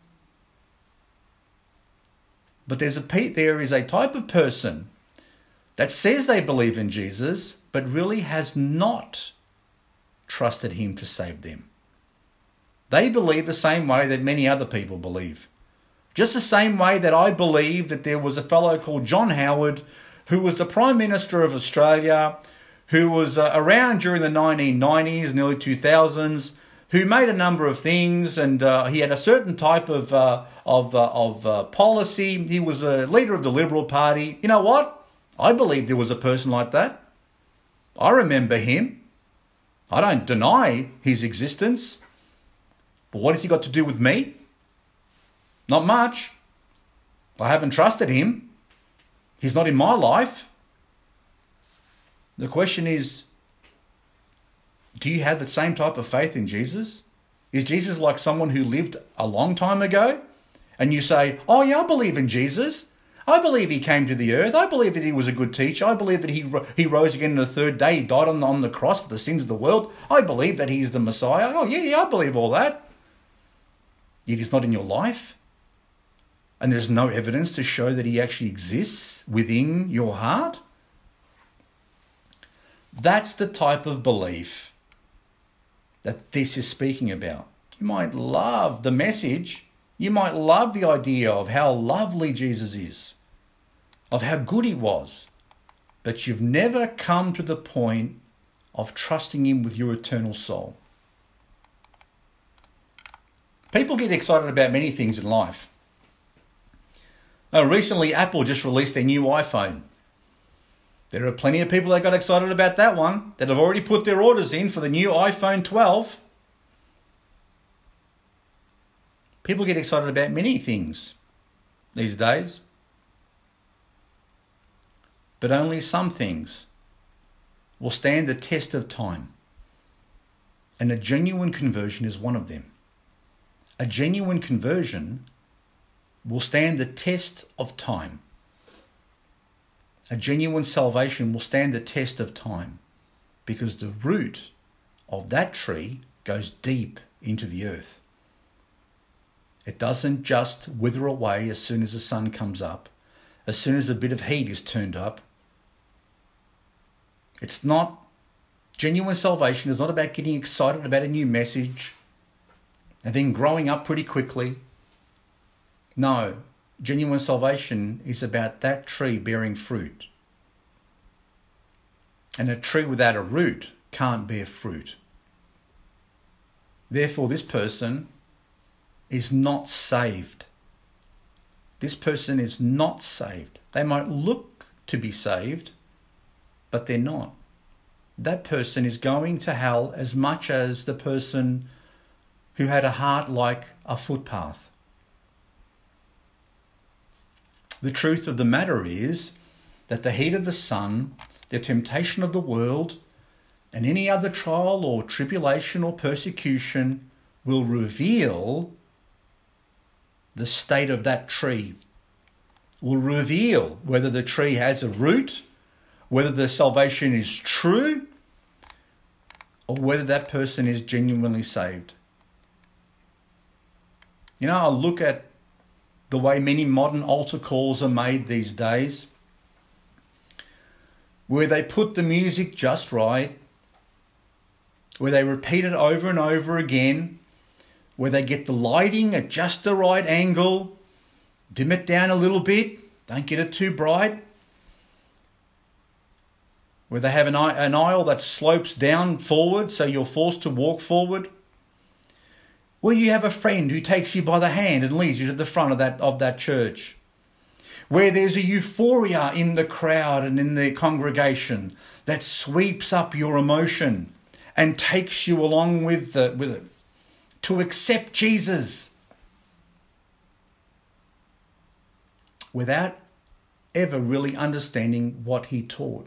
But there's a there is a type of person that says they believe in Jesus, but really has not trusted him to save them. They believe the same way that many other people believe. Just the same way that I believe that there was a fellow called John Howard, who was the Prime Minister of Australia, who was uh, around during the nineteen nineties and early two thousands, who made a number of things, and uh, he had a certain type of uh, of uh, of uh, policy. He was a leader of the Liberal Party. You know what? I believe there was a person like that. I remember him. I don't deny his existence. But what has he got to do with me? Not much. I haven't trusted him. He's not in my life. The question is, do you have the same type of faith in Jesus? Is Jesus like someone who lived a long time ago? And you say, oh yeah, I believe in Jesus. I believe he came to the earth. I believe that he was a good teacher. I believe that he he rose again on the third day. He died on, on the cross for the sins of the world. I believe that he's the Messiah. Oh yeah, yeah, I believe all that. Yet he's not in your life. And there's no evidence to show that he actually exists within your heart. That's the type of belief that this is speaking about. You might love the message. You might love the idea of how lovely Jesus is, of how good he was, but you've never come to the point of trusting him with your eternal soul. People get excited about many things in life. Now, recently, Apple just released their new iPhone. There are plenty of people that got excited about that one, that have already put their orders in for the new iPhone twelve. People get excited about many things these days, but only some things will stand the test of time. And a genuine conversion is one of them. A genuine conversion will stand the test of time. A genuine salvation will stand the test of time, because the root of that tree goes deep into the earth. It doesn't just wither away as soon as the sun comes up, as soon as a bit of heat is turned up. It's not, genuine salvation is not about getting excited about a new message and then growing up pretty quickly. No, genuine salvation is about that tree bearing fruit. And a tree without a root can't bear fruit. Therefore, this person is not saved. This person is not saved. They might look to be saved, but they're not. That person is going to hell as much as the person who had a heart like a footpath. The truth of the matter is that the heat of the sun, the temptation of the world, and any other trial or tribulation or persecution will reveal the state of that tree, will reveal whether the tree has a root, whether the salvation is true, or whether that person is genuinely saved. You know, I look at the way many modern altar calls are made these days, where they put the music just right, where they repeat it over and over again, where they get the lighting at just the right angle, dim it down a little bit, don't get it too bright, where they have an, an aisle that slopes down forward so you're forced to walk forward, where you have a friend who takes you by the hand and leads you to the front of that, of that church, where there's a euphoria in the crowd and in the congregation that sweeps up your emotion and takes you along with, the, with it to accept Jesus without ever really understanding what he taught.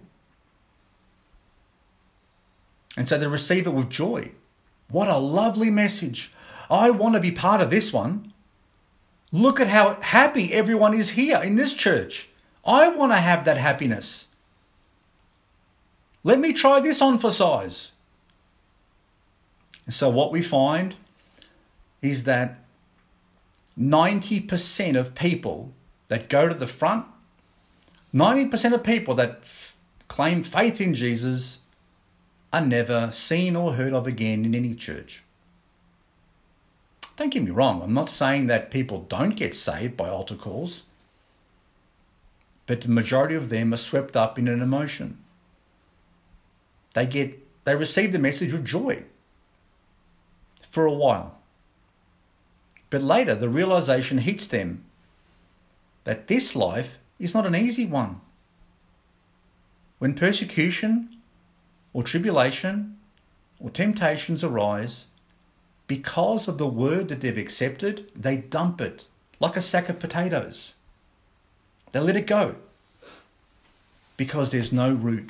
And so they receive it with joy. What a lovely message. I want to be part of this one. Look at how happy everyone is here in this church. I want to have that happiness. Let me try this on for size. And so what we find is that ninety percent of people that go to the front, ninety percent of people that f- claim faith in Jesus are never seen or heard of again in any church. Don't get me wrong, I'm not saying that people don't get saved by altar calls, but the majority of them are swept up in an emotion. They get, they receive the message with joy for a while. But later, the realization hits them that this life is not an easy one. When persecution or tribulation or temptations arise, because of the word that they've accepted, they dump it like a sack of potatoes. They let it go because there's no root.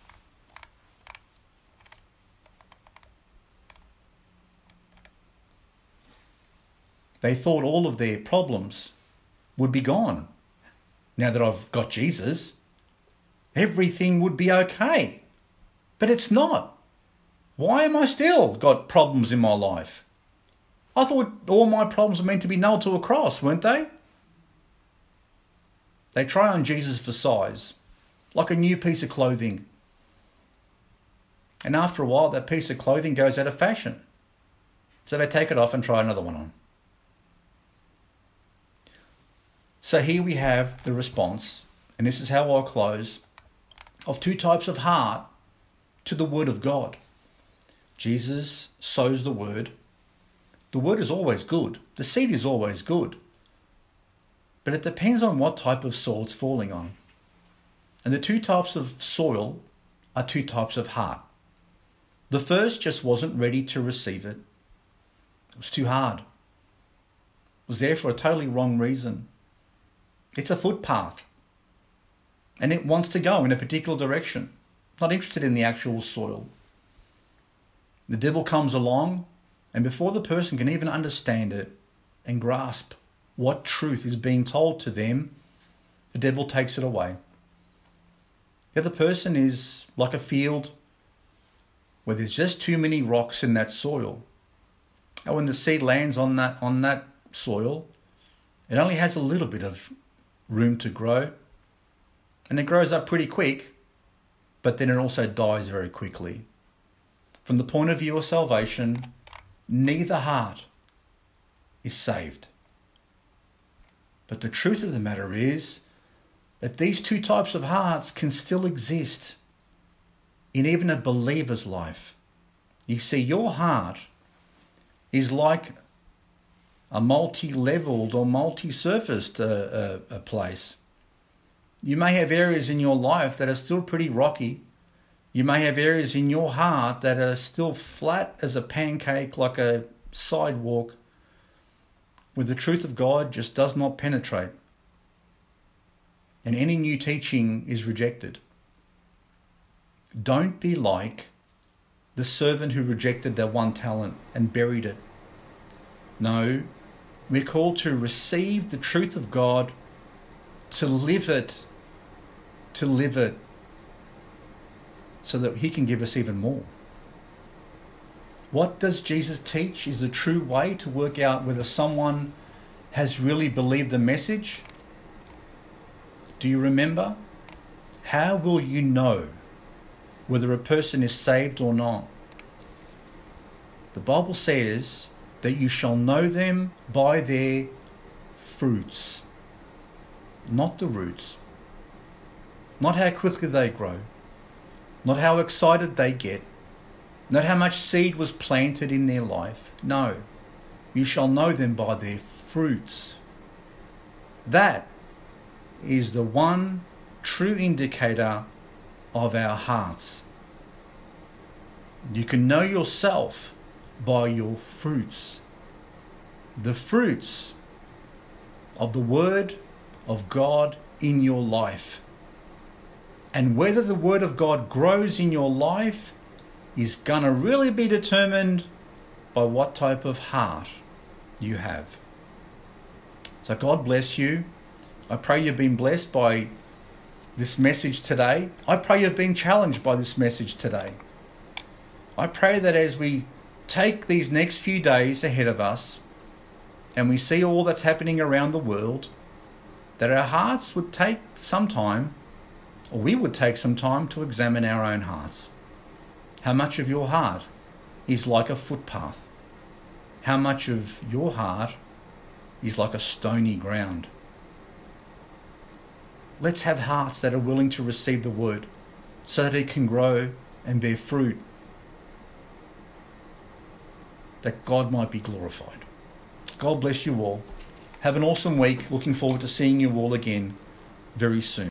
They thought all of their problems would be gone. Now that I've got Jesus, everything would be okay. But it's not. Why am I still got problems in my life? I thought all my problems were meant to be nailed to a cross, weren't they? They try on Jesus for size, like a new piece of clothing. And after a while, that piece of clothing goes out of fashion. So they take it off and try another one on. So here we have the response, and this is how I'll close, of two types of heart to the word of God. Jesus sows the word. The word is always good. The seed is always good. But it depends on what type of soil it's falling on. And the two types of soil are two types of heart. The first just wasn't ready to receive it. It was too hard. It was there for a totally wrong reason. It's a footpath. And it wants to go in a particular direction. Not interested in the actual soil. The devil comes along, and before the person can even understand it and grasp what truth is being told to them, the devil takes it away. The other person is like a field where there's just too many rocks in that soil. And when the seed lands on that, on that soil, it only has a little bit of room to grow. And it grows up pretty quick, but then it also dies very quickly. From the point of view of salvation, neither heart is saved. But the truth of the matter is that these two types of hearts can still exist in even a believer's life. You see, your heart is like a multi-leveled or multi-surfaced uh, uh, uh, place. You may have areas in your life that are still pretty rocky. You may have areas in your heart that are still flat as a pancake, like a sidewalk, where the truth of God just does not penetrate. And any new teaching is rejected. Don't be like the servant who rejected their one talent and buried it. No, we're called to receive the truth of God, to live it, to live it, so that he can give us even more. What does Jesus teach is the true way to work out whether someone has really believed the message? Do you remember? How will you know whether a person is saved or not? The Bible says that you shall know them by their fruits, not the roots, not how quickly they grow, not how excited they get, not how much seed was planted in their life. No, you shall know them by their fruits. That is the one true indicator of our hearts. You can know yourself by your fruits. The fruits of the Word of God in your life. And whether the Word of God grows in your life is going to really be determined by what type of heart you have. So God bless you. I pray you've been blessed by this message today. I pray you've been challenged by this message today. I pray that as we take these next few days ahead of us and we see all that's happening around the world, that our hearts would take some time, or we would take some time to examine our own hearts. How much of your heart is like a footpath? how much of your heart is like a stony ground. Let's have hearts that are willing to receive the word so that it can grow and bear fruit, that God might be glorified. God bless you all. Have an awesome week. Looking forward to seeing you all again very soon.